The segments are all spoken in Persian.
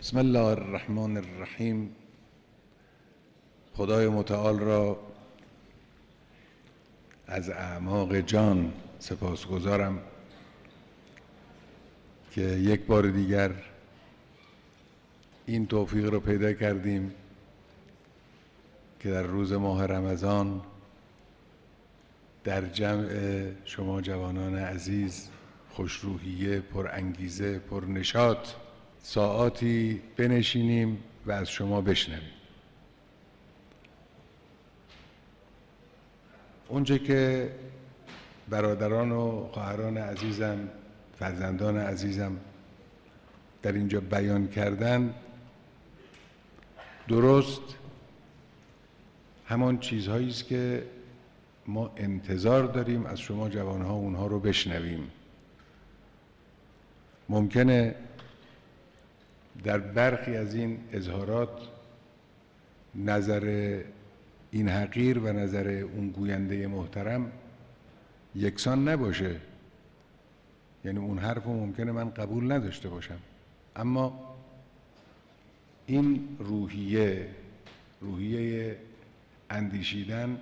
بسم الله الرحمن الرحیم. خدای متعال را از اعماق جان سپاسگزارم که یک بار دیگر این توفیق را پیدا کردیم که در روز ماه رمضان در جمع شما جوانان عزیز، خوشروحیه، پرانگیزه، پرنشاط ساعاتی بنشینیم و از شما بشنویم. اونچه که برادران و خواهران عزیزم، فرزندان عزیزم در اینجا بیان کردن درست همان چیزهایی است که ما انتظار داریم از شما جوانها اونها رو بشنویم. ممکنه در برخی از این اظهارات نظر این حقیر و نظر اون گوینده محترم یکسان نباشه، یعنی اون حرف رو ممکنه من قبول نداشته باشم، اما این روحیه اندیشیدن،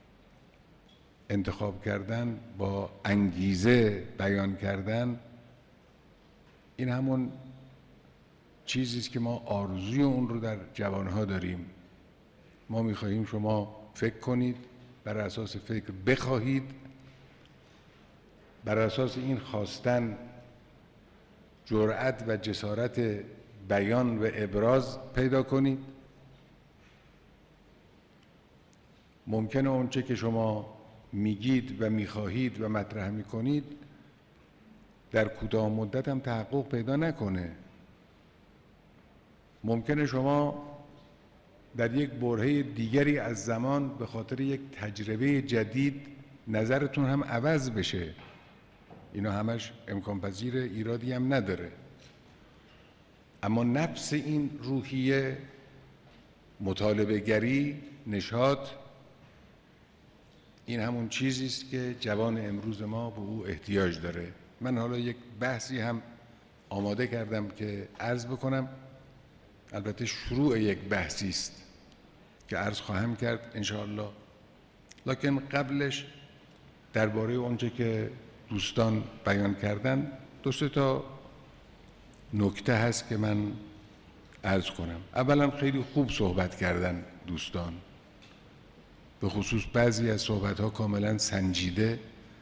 انتخاب کردن، با انگیزه بیان کردن، این همون چیزی است که ما آرزوی اون رو در جوانها داریم. ما می‌خواهیم شما فکر کنید، بر اساس فکر بخواهید، بر اساس این خواستن جرأت و جسارت بیان و ابراز پیدا کنید. ممکنه اونچه که شما میگید و میخواهید و مطرح میکنید در کوتاه مدت هم تحقق پیدا نکنه. ممکنه شما در یک برهه دیگری از زمان به خاطر یک تجربه جدید نظرتون هم عوض بشه. اینا همش امکان پذیر، ایرادی هم نداره، اما نفس این روحیه، مطالبه گری، نشاط، این همون چیزی است که جوان امروز ما به او احتیاج داره. من حالا یک بحثی هم آماده کردم که عرض بکنم. البته شروع یک بحثی است که عرض خواهم کرد انشاءالله، لکن قبلش درباره اونچه که دوستان بیان کردن دو سه تا نکته هست که من عرض کنم. اولا خیلی خوب صحبت کردن دوستان، به خصوص بعضی از صحبت‌ها کاملا سنجیده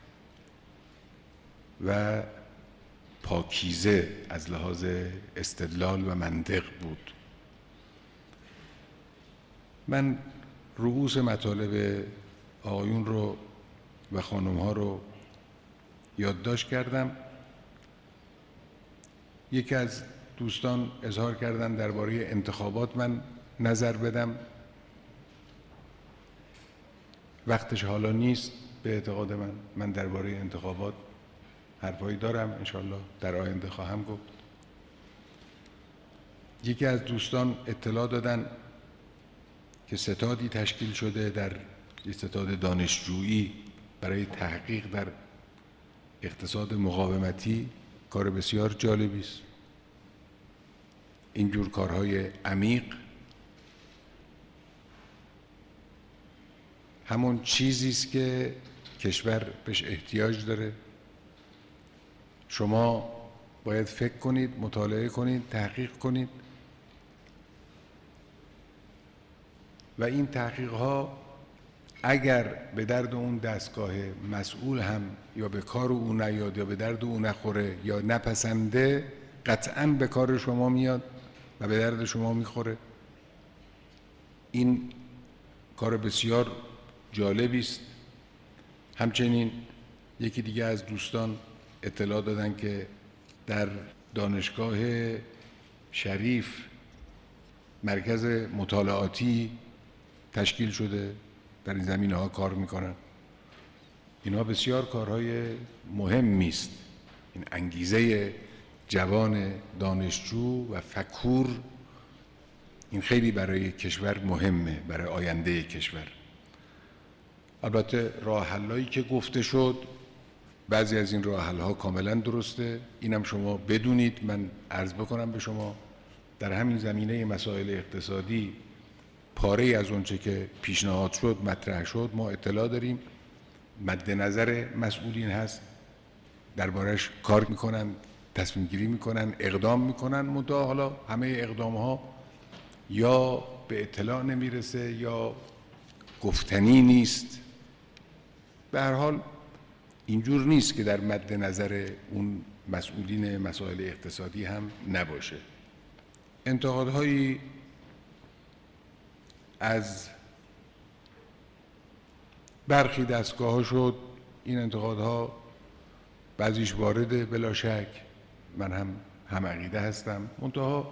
و پاکیزه از لحاظ استدلال و منطق بود. من رؤوس مطالب آقایون رو و خانم‌ها رو یادداشت کردم. یکی از دوستان اظهار کردن درباره انتخابات من نظر بدم. وقتش حالا نیست به اعتقاد من درباره انتخابات حرفایی دارم، انشاءالله در آینده خواهم گفت. یکی از دوستان اطلاع دادن که ستادی تشکیل شده، در ستاد دانشجویی برای تحقیق در اقتصاد مقاومتی. کار بسیار جالبی است. اینجور کارهای عمیق همون چیزی است که کشور بهش احتیاج داره. شما باید فکر کنید، مطالعه کنید، تحقیق کنید و این تحقیق‌ها اگر به درد اون دستگاه مسئول هم یا به کار او نیاد یا به درد او نخوره یا نپسنده، قطعاً به کار شما میاد و به درد شما میخوره. این کار بسیار جالبی است. همچنین یکی دیگه از دوستان اطلاع دادن که در دانشگاه شریف مرکز مطالعاتی تشکیل شده، در این زمینه‌ها کار میکنن. اینها بسیار کارهای مهمی است. این انگیزه جوان دانشجو و فکور، این خیلی برای کشور مهمه، برای آینده کشور. البته راه حل‌هایی که گفته شد، بعضی از این راه حل‌ها کاملا درسته، اینم شما بدونید، من عرض بکنم به شما در همین زمینه مسائل اقتصادی پاره از اونچه که پیشنهاد شد مطرح شد ما اطلاع داریم، مد نظر مسئولین هست، دربارش کار میکنن، تصمیم گیری میکنن، اقدام میکنن. منتها حالا همه اقدام ها یا به اطلاع نمیرسه یا گفتنی نیست. به هر حال اینجور نیست که در مد نظر اون مسئولین مسائل اقتصادی هم نباشه. انتقادهایی از برخی دستگاه‌ها شد. این انتقادها بعضیش وارده بلا شک، من هم عقیده هستم. منتها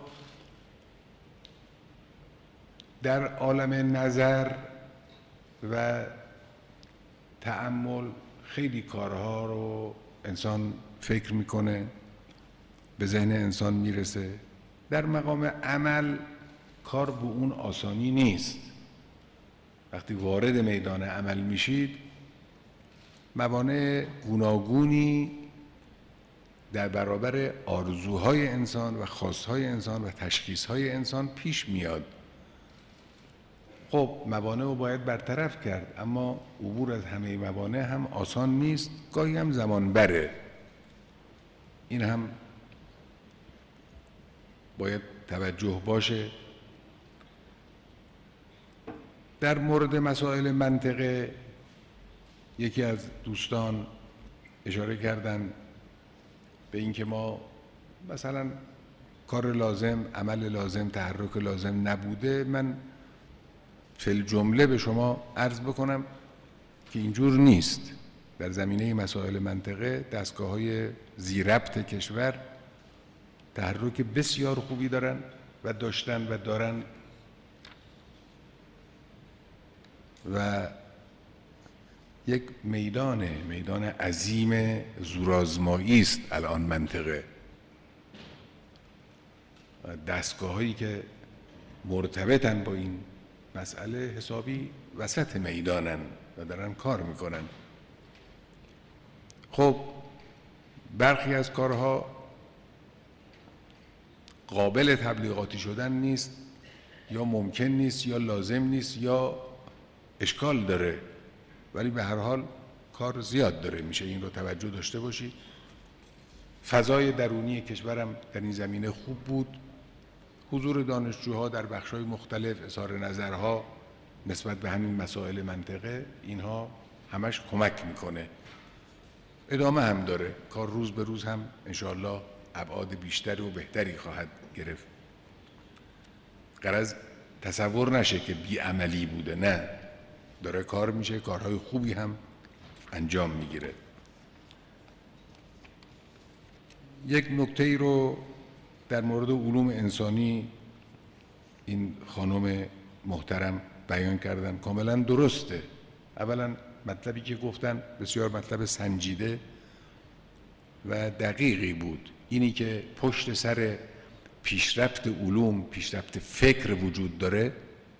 در عالم نظر و تأمل خیلی کارها رو انسان فکر میکنه، به ذهن انسان میرسه. در مقام عمل کار به اون آسانی نیست. وقتی وارد میدان عمل میشید موانع گوناگونی در برابر آرزوهای انسان و خواستهای انسان و تشخیصهای انسان پیش میاد. خب موانع رو باید برطرف کرد، اما عبور از همه موانع هم آسان نیست، گاهی هم زمان بره. این هم باید توجه باشه. در مورد مسائل منطقه یکی از دوستان اشاره کردن به اینکه ما مثلا کار لازم، عمل لازم، تحرک لازم نبوده. من فی الجمله به شما عرض بکنم که اینجور نیست. در زمینه مسائل منطقه دستگاه‌های ذی‌ربط کشور تحرک بسیار خوبی دارن و داشتن و دارن و یک میدان عظیم زورآزمایی است الان منطقه. دستگاه‌هایی که مرتبطن با این مسئله حسابی وسط میدانن و دارن کار میکنن. خب برخی از کارها قابل تبلیغاتی شدن نیست، یا ممکن نیست، یا لازم نیست، یا اشکال داره، ولی به هر حال کار زیاد داره میشه. این رو توجه داشته باشید. فضای درونی کشورم در این زمینه خوب بود. حضور دانشجوها در بخش‌های مختلف، اظهار نظرها نسبت به همین مسائل منطقه، اینها همش کمک میکنه. ادامه هم داره. کار روز به روز هم انشاءالله ابعاد بیشتری و بهتری خواهد گرفت. غرض تصور نشه که بی‌عملی بوده، نه، داره کار میشه، کارهای خوبی هم انجام میگیره. یک نکته‌ای رو در مورد علوم انسانی این خانم محترم بیان کردن، کاملا درسته. اولا مطلبی که گفتن بسیار مطلب سنجیده و دقیقی بود. اینی که پشت سر پیشرفت علوم پیشرفت فکر وجود داره،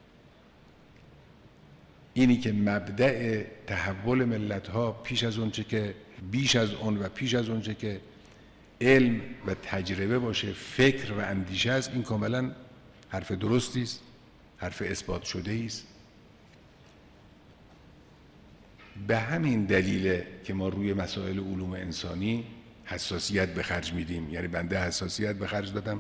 اینی که مبدأ تحول ملت‌ها پیش از اونچه که بیش از اون و پیش از اونچه که علم و تجربه باشه فکر و اندیشه است، این کاملا حرف درستی است، حرف اثبات شده است. به همین دلیل که ما روی مسائل علوم انسانی حساسیت به خرج میدیم. یعنی بنده حساسیت به خرج دادم.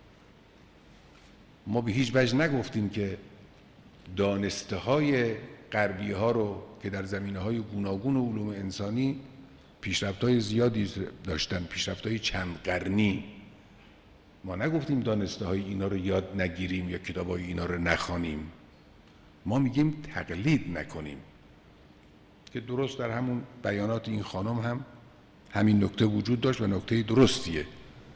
ما به هیچ وجه نگفتیم که دانسته های غربی ها رو که در زمینه های گوناگون علوم انسانی پیشرفت های زیادی داشتن، پیشرفت های چند قرنی، ما نگفتیم دانسته های اینا رو یاد نگیریم یا کتاب های اینا رو نخوانیم. ما میگیم تقلید نکنیم، که درست در همون بیانات این خانم هم همین نکته وجود داشت و نکته درستیه.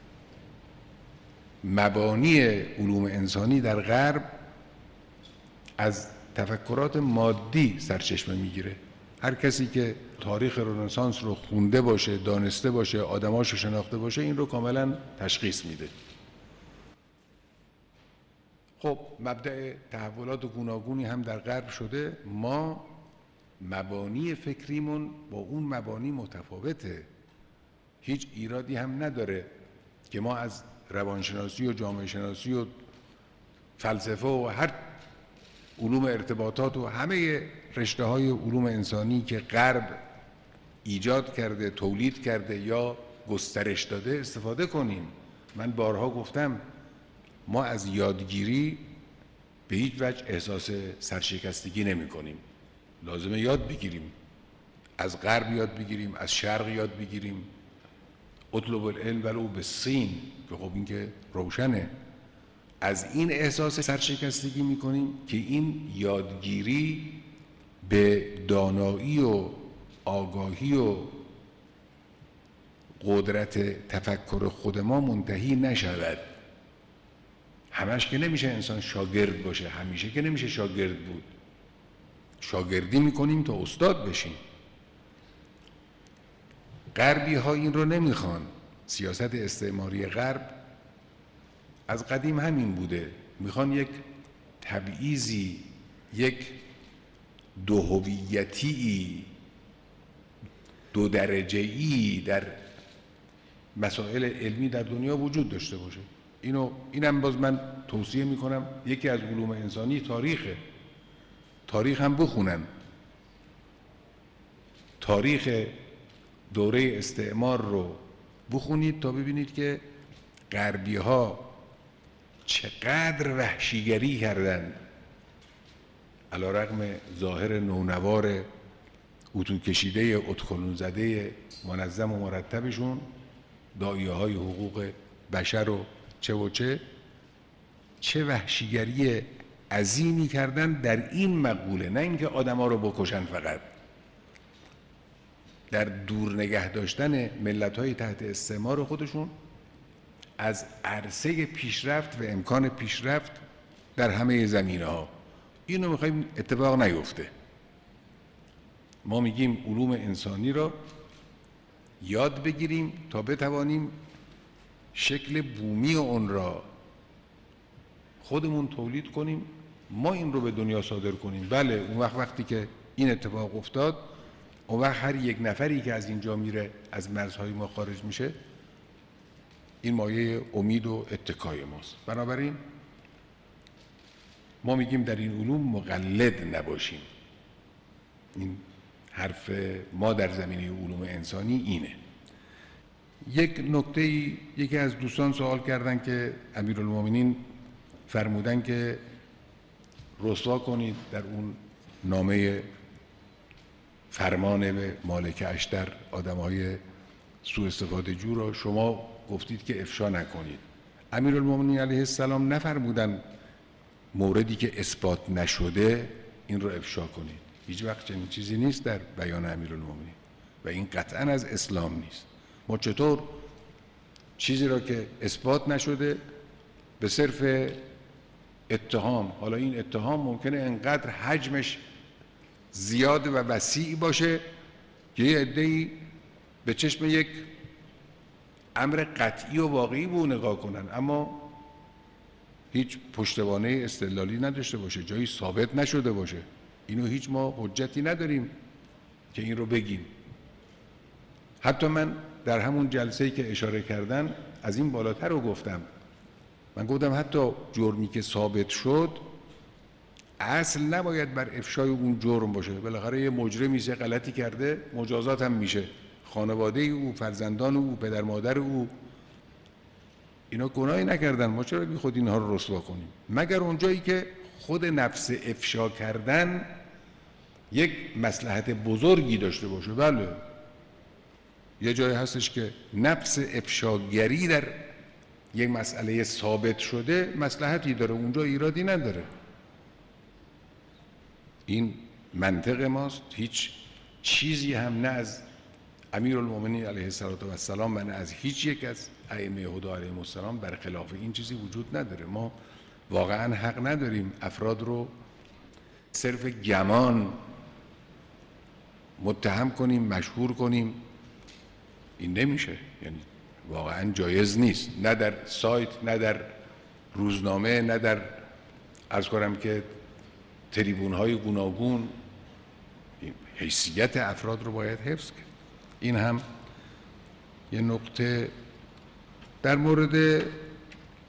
مبانی علوم انسانی در غرب از تفکرات مادی سرچشمه میگیره. هر کسی که تاریخ رنسانس رو خونده باشه، دانسته باشه، آدماشو شناخته باشه، این رو کاملا تشخیص میده. خب مبدأ تحولات گوناگونی هم در غرب شده. ما مبانی فکریمون با اون مبانی متفاوته. هیچ ایرادی هم نداره که ما از روانشناسی و جامعه شناسی و فلسفه و هر علوم ارتباطات و همه رشته های علوم انسانی که غرب ایجاد کرده، تولید کرده یا گسترش داده استفاده کنیم. من بارها گفتم ما از یادگیری به هیچ وجه احساس سرشکستگی نمی کنیم. لازمه یاد بگیریم، از غرب یاد بگیریم، از شرق یاد بگیریم. اطلب العلم ولو بالصین، که خب این که روشنه. از این احساس سرشکستگی می کنیم که این یادگیری به دانایی و آگاهی و قدرت تفکر خود ما منتهی نشود. همش که نمیشه انسان شاگرد باشه، همیشه که نمیشه شاگرد بود. شاگردی میکنیم تا استاد بشیم. غربی ها این رو نمیخوان. سیاست استعماری غرب از قدیم همین بوده. میخوان یک تبعیضی، یک دوهویتی، دو درجه‌ای در مسائل علمی در دنیا وجود داشته باشه. اینم باز من توصیه میکنم یکی از علوم انسانی تاریخه. تاریخ هم بخونن. تاریخ دوره استعمار رو بخونید تا ببینید که غربی ها چقدر وحشیگری کردن علی رغم ظاهر نونوار اتو کشیده ادخلون زده منظم و مرتبشون، داعیه های حقوق بشر و چه وحشیگری عظیمی کردن در این مقوله. نه اینکه آدم ها رو بکشن، فقط در دور نگه داشتن ملت های تحت استعمار خودشون از عرصه پیشرفت و امکان پیشرفت در همه زمینه ها. اینو میخوایم اتفاق نیفته. ما میگیم علوم انسانی را یاد بگیریم تا بتوانیم شکل بومی اون را خودمون تولید کنیم، ما این رو به دنیا صادر کنیم. بله اون وقتی که این اتفاق افتاد، اون وقت هر یک نفری که از اینجا میره، از مرزهای ما خارج میشه، این مایه امید و اتکای ماست. بنابراین ما میگیم در این علوم مقلد نباشیم. این حرف ما در زمینه علوم انسانی اینه. یک نکته، یکی از دوستان سوال کردن که امیرالمومنین فرمودن که رسوا کنید در اون نامه فرمان به مالک اشتر آدم‌های سوء استفاده جو را شما گفتید که افشا نکنید. امیرالمومنین علیه السلام نفرمودن موردی که اثبات نشده این رو افشا کنید. هیچ وقت چنین چیزی نیست در بیان امیرالمومنین و این قطعاً از اسلام نیست. ما چطور چیزی را که اثبات نشده به صرف اتهام، حالا این اتهام ممکنه انقدر حجمش زیاد و وسیع باشه که یه عده‌ای به چشم یک امر قطعی و واقعی به اون نگاه کنن، اما هیچ پشتوانه استدلالی نداشته باشه، جایی ثابت نشده باشه. اینو هیچ ما حجتی نداریم که این رو بگیم. حتی من در همون جلسه‌ای که اشاره کردن از این بالاتر رو گفتم. من گفتم حتی جرمی که ثابت شد اصل نباید بر افشای اون جرم باشه. بالاخره یه مجرمی یه غلطی کرده، مجازات هم میشه. خانواده او، فرزندان او، پدر مادر او، اینا گناهی نکردن، ما چرا بی خود اینها رو رسوا کنیم؟ مگر اونجایی که خود نفس افشا کردن یک مصلحت بزرگی داشته باشه. بله یه جایی هستش که نفس افشاگری در یک مسئله ثابت شده مصلحتی داره، اونجا ایرادی نداره. این منطق ماست. هیچ چیزی هم نه از امیرالمومنین علیه السلام و نه از هیچ یک از ائمه هدی علیهم السلام برخلاف این چیزی وجود نداره. ما واقعا حق نداریم افراد رو صرف گمان متهم کنیم، مشهور کنیم. این نمیشه، یعنی واقعا جایز نیست، نه در سایت، نه در روزنامه، نه در عرض کنم که تریبون‌های گوناگون. حیثیت افراد رو باید حفظ کرد. این هم یه نکته. در مورد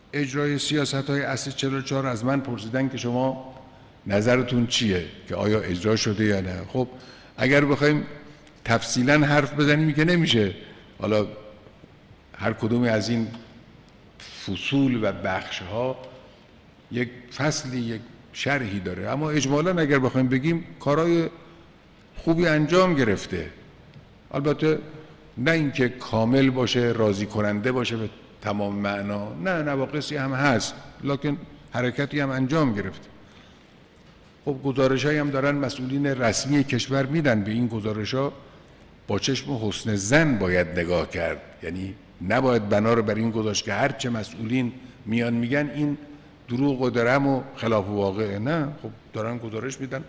اجرای سیاست‌های اصل 44 از من پرسیدن که شما نظرتون چیه، که آیا اجرا شده یا نه. خب اگر بخوایم تفصیلا حرف بزنیم که نمیشه، حالا هر کدومی از این فصول و بخش‌ها یک فصلی، یک شرحی داره، اما اجمالاً اگر بخوایم بگیم کارهای خوبی انجام گرفته. البته نه اینکه کامل باشه، راضی کننده باشه به تمام معنا، نه، نواقصی هم هست، لکن حرکتی هم انجام گرفته. خب گزارش‌هایی هم دارن مسئولین رسمی کشور میدن، به این گزارش‌ها با چشم حسن ظن باید نگاه کرد، یعنی نباید بنا رو بر این گذاشت که هرچه مسئولین میان میگن این دروغ و درم و خلاف واقعه. نه، خب دارن گزارش میدن،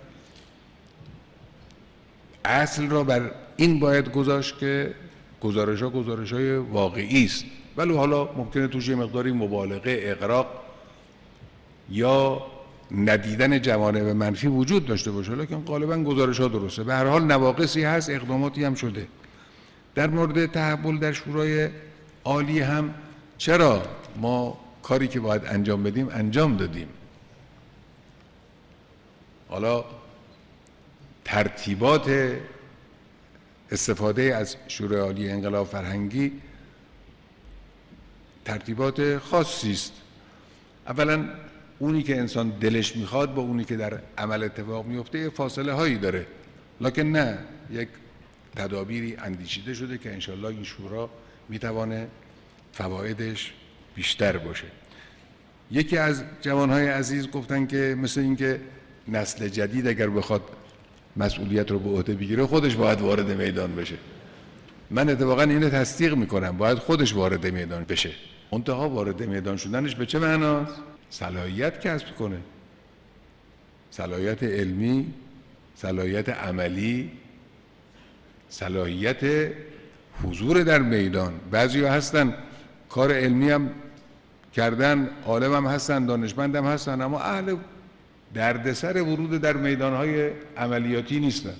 اصل را بر این باید گذاشت که گزارش‌های واقعی است، ولی حالا ممکنه توش یه مقداری مبالغه، اغراق یا ندیدن جوانب منفی وجود داشته باشه، لیکن غالبا گزارش‌ها درسته. به هر حال نواقصی هست، اقداماتی هم شده. در مورد تحول در شورای عالی هم چرا ما کاری که باید انجام بدیم انجام دادیم. حالا ترتیبات استفاده از شورای عالی انقلاب فرهنگی ترتیبات خاصی است. اولا اونی که انسان دلش میخواد با اونی که در عمل اتفاق میفته فاصله هایی داره، لکن نه، یک تدابیری اندیشیده شده که انشالله این شورا میتوانه فوایدش بیشتر باشه. یکی از جوانهای عزیز گفتن که مثل این که نسل جدید اگر بخواد مسئولیت رو به عهده بگیره خودش باید وارد میدان بشه. من اتفاقا اینو تصدیق میکنم، باید خودش وارد میدان بشه. منتها وارد میدان شدنش به چه معناست؟ صلاحیت کسب کنه، صلاحیت علمی، صلاحیت عملی، صلاحیت حضور در میدان. بعضی‌ها هستن کار علمی هم کردن، عالم هم هستن، دانشمند هم هستن، اما اهل دردسر ورود در میدانهای عملیاتی نیستن.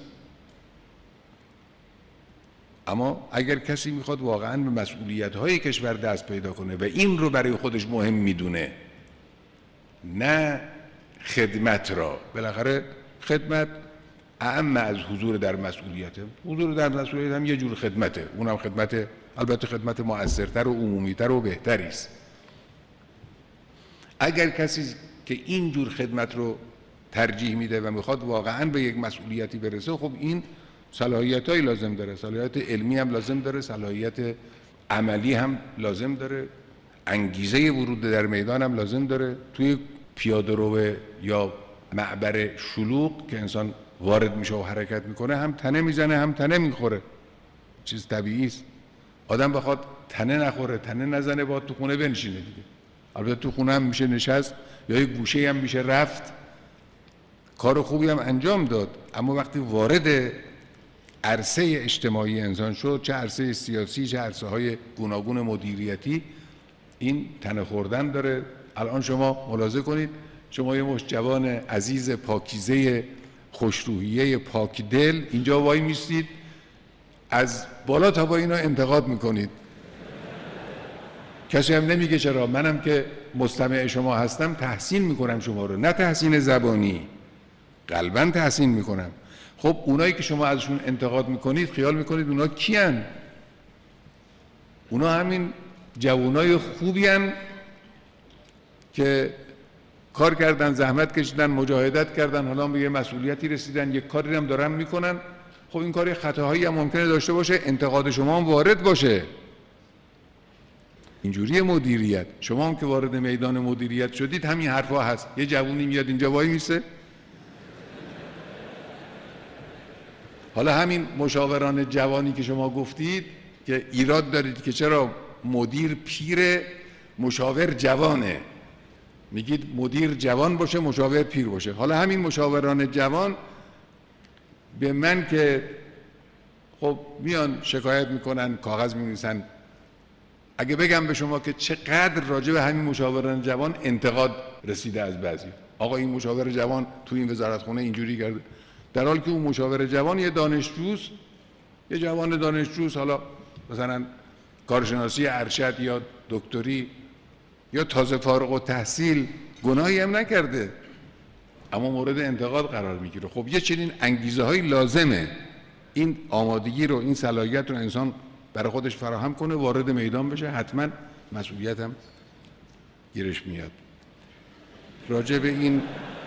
اما اگر کسی میخواد واقعا به مسئولیت‌های کشور دست پیدا کنه و این رو برای خودش مهم میدونه، نه خدمت را، بالاخره خدمت اعم از حضور در مسئولیته. حضور در مسئولیت هم یه جور خدمته، اونم خدمت، البته خدمت مؤثرتر و عمومیتر و بهتری است. اگر کسی که این جور خدمت رو ترجیح میده و میخواد واقعا به یک مسئولیتی برسه، خب این صلاحیت‌هایی لازم داره، صلاحیت علمی هم لازم داره، صلاحیت عملی هم لازم داره، انگیزه ورود در میدان هم لازم داره. توی پیاده‌رو یا معبر شلوغ که انسان وارد میشه و حرکت میکنه، هم تنه میزنه هم تنه میخوره، چیز طبیعی است. آدم بخواد تنه نخوره، تنه نزنه، باید تو خونه بنشینه دیگه. البته تو خونه هم میشه نشست یا یک گوشه هم میشه رفت، کار خوبی هم انجام داد، اما وقتی وارد عرصه اجتماعی انسان شد، چه عرصه سیاسی چه عرصه های گوناگون مدیریتی، این تنه خوردن داره. الان شما ملاحظه کنید، شما یه مشت جوان عزیز پاکیزه خوشروحیه پاک دل اینجا وای میستید، از بالا تا با اینا انتقاد میکنید. کسی هم نمیگه چرا. منم که مستمع شما هستم تحسین میکنم شما رو، نه تحسین زبانی، قلباً تحسین میکنم. خب اونایی که شما ازشون انتقاد میکنید خیال میکنید اونا کیان؟ اونا همین جوانای خوبی هن که کار کردن، زحمت کشیدن، مجاهدت کردن، حالا به یه مسئولیتی رسیدن، یک کاری هم دارن میکنن. خب این کاری خطاهایی هم ممکنه داشته باشه، انتقاد شما هم وارد باشه. اینجوری مدیریت، شما هم که وارد میدان مدیریت شدید همین حرفا هست. یه جوونی میاد اینجا وای میسه، حالا همین مشاوران جوانی که شما گفتید که ایراد دارید که چرا مدیر پیره مشاور جوانه، میگید مدیر جوان باشه مشاور پیر باشه. حالا همین مشاوران جوان به من که خب میان شکایت میکنن، کاغذ می‌نویسن، اگه بگم به شما که چقدر راجع به همین مشاوران جوان انتقاد رسیده از بعضی، آقا این مشاور جوان تو این وزارتخونه اینجوری کرده، در حالی که اون مشاور جوان یه دانشجوست، یه جوان دانشجوست، حالا مثلا کارشناسی ارشد یا دکتری یا تازه فارغ التحصیل گناهی هم نکرده اما مورد انتقاد قرار میگیره. خب یه چنین انگیزه های لازمه این آمادگی رو، این صلاحیت رو انسان برای خودش فراهم کنه، وارد میدان بشه، حتما مسئولیت هم گیرش میاد. راجع به این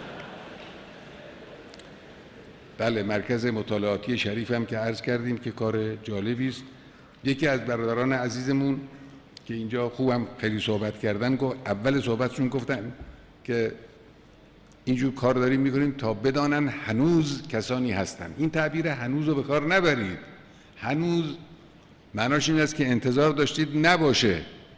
بله مرکز مطالعاتی شریف هم که عرض کردیم که کار جالبی است. یکی از برادران عزیزمون که اینجا خوبم خیلی صحبت کردن گفت، اول صحبتشون گفتن که اینجور کار داریم میکنیم تا بدانن هنوز کسانی هستن. این تعبیر هنوز رو به کار نبرید. هنوز معناش این است که انتظار داشتید نباشه.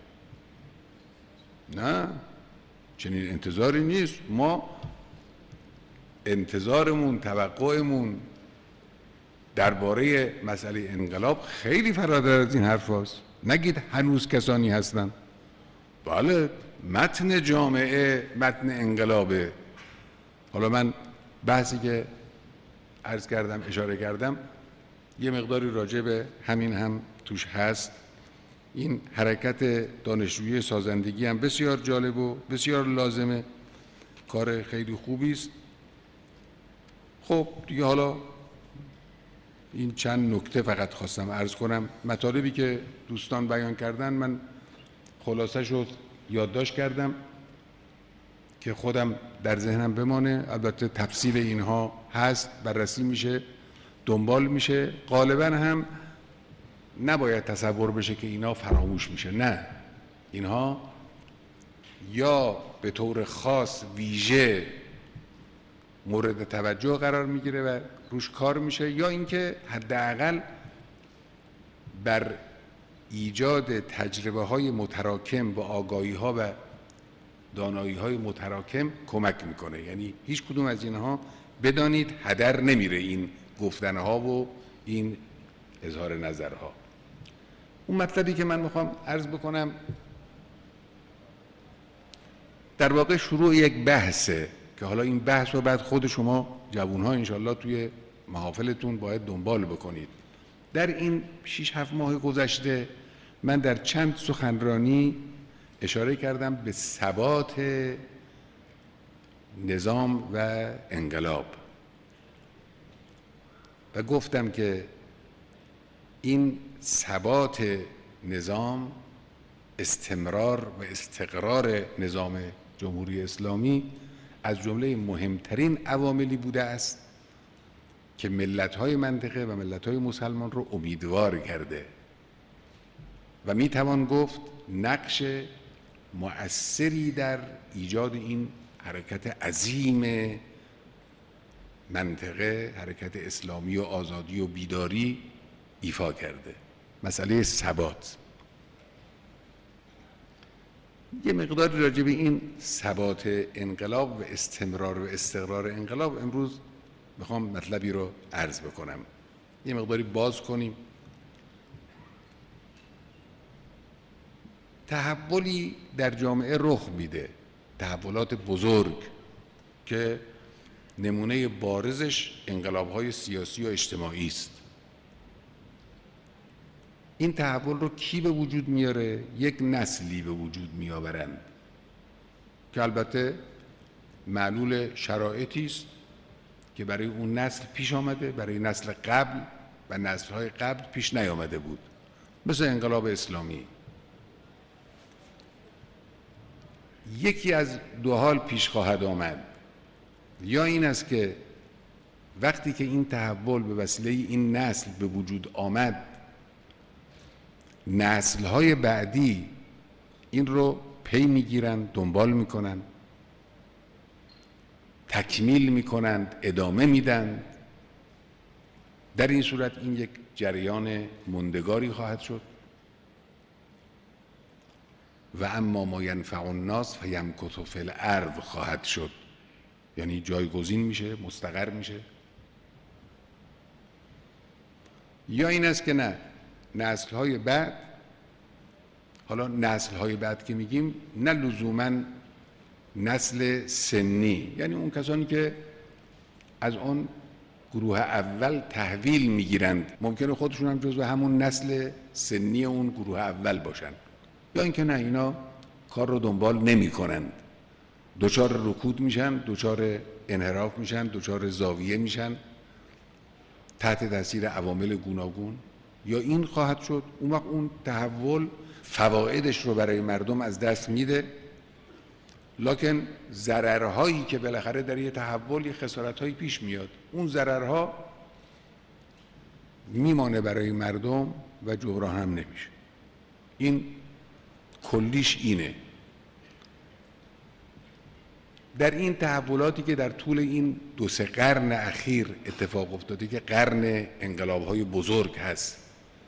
نه، چنین انتظاری نیست. ما انتظارمون، توقعمون درباره مسئله انقلاب خیلی فراتر از این حرف هست. نگید هنوز کسانی هستن. بله، متن جامعه متن انقلابه. حالا من بحثی که عرض کردم، اشاره کردم، یه مقداری راجع به همین هم توش هست. این حرکت دانشجویی سازندگی هم بسیار جالب و بسیار لازمه، کار خیلی خوبی است. خب دیگه حالا این چند نکته فقط خواستم عرض کنم. مطالبی که دوستان بیان کردن من خلاصه شد یادداشت کردم که خودم در ذهنم بمانه. البته تفصیل اینها هست، بررسی میشه، دنبال میشه. غالبا هم نباید تصور بشه که اینا فراموش میشه. نه، اینها یا به طور خاص ویژه مورد توجه قرار میگیره و روش کار میشه، یا اینکه حداقل بر ایجاد تجربه های متراکم و آگاهی ها و دانایی های متراکم کمک میکنه. یعنی هیچ کدوم از اینها بدانید هدر نمیره، این گفتنها و این اظهار نظرها. اون مطلبی که من میخوام عرض بکنم در واقع شروع یک بحثه که حالا این بحث رو بعد خود شما جوانها انشالله توی محافلتون باید دنبال بکنید. در این 6-7 ماه گذشته من در چند سخنرانی اشاره کردم به ثبات نظام و انقلاب و گفتم که این ثبات نظام، استمرار و استقرار نظام جمهوری اسلامی از جمله مهمترین عواملی بوده است که ملت‌های منطقه و ملت‌های مسلمان رو امیدوار کرده و میتوان گفت نقش مؤثری در ایجاد این حرکت عظیم منطقه، حرکت اسلامی و آزادی و بیداری ایفا کرده. مسئله ثبات. یه مقداری راجع به این ثبات انقلاب و استمرار و استقرار انقلاب امروز میخوام مطلبی رو عرض بکنم، یه مقداری باز کنیم. تحولی در جامعه رخ میده، تحولات بزرگ که نمونه بارزش انقلاب‌های سیاسی و اجتماعی است. این تحول رو کی به وجود میاره؟ یک نسلی به وجود میآورند که البته معلول شرایطی است که برای اون نسل پیش آمده، برای نسل قبل و نسل‌های قبل پیش نیامده بود، مثل انقلاب اسلامی. یکی از دو حال پیش خواهد آمد، یا این است که وقتی که این تحول به وسیله این نسل به وجود آمد، نسل‌های بعدی این رو پی میگیرند، دنبال میکنند، تکمیل میکنند، ادامه میدن. در این صورت این یک جریان ماندگاری خواهد شد. و اما ما ینفع الناس فیمکث فی الارض خواهد شد، یعنی جایگزین میشه، مستقر میشه. یا این است که نه، نسل‌های بعد، حالا نسل‌های بعد که میگیم نه لزوماً نسل سنی، یعنی اون کسانی که از اون گروه اول تحویل میگیرند، ممکنه خودشون هم جزو همون نسل سنی اون گروه اول باشن. یا اینکه نه، اینا کار رو دنبال نمی کنند، دچار رکود میشن، دچار انحراف میشن، دچار زاویه میشن تحت تاثیر عوامل گوناگون، یا این خواهد شد. اون وقت اون تحول فوایدش رو برای مردم از دست میده، لکن ضررهایی که بالاخره در یه تحول، یه خسارتهایی پیش میاد، اون ضررها میمانه برای مردم و جبران هم نمیشه. این کلیش اینه. در این تحولاتی که در طول این 2-3 قرن اخیر اتفاق افتاده که قرن انقلاب‌های بزرگ هست،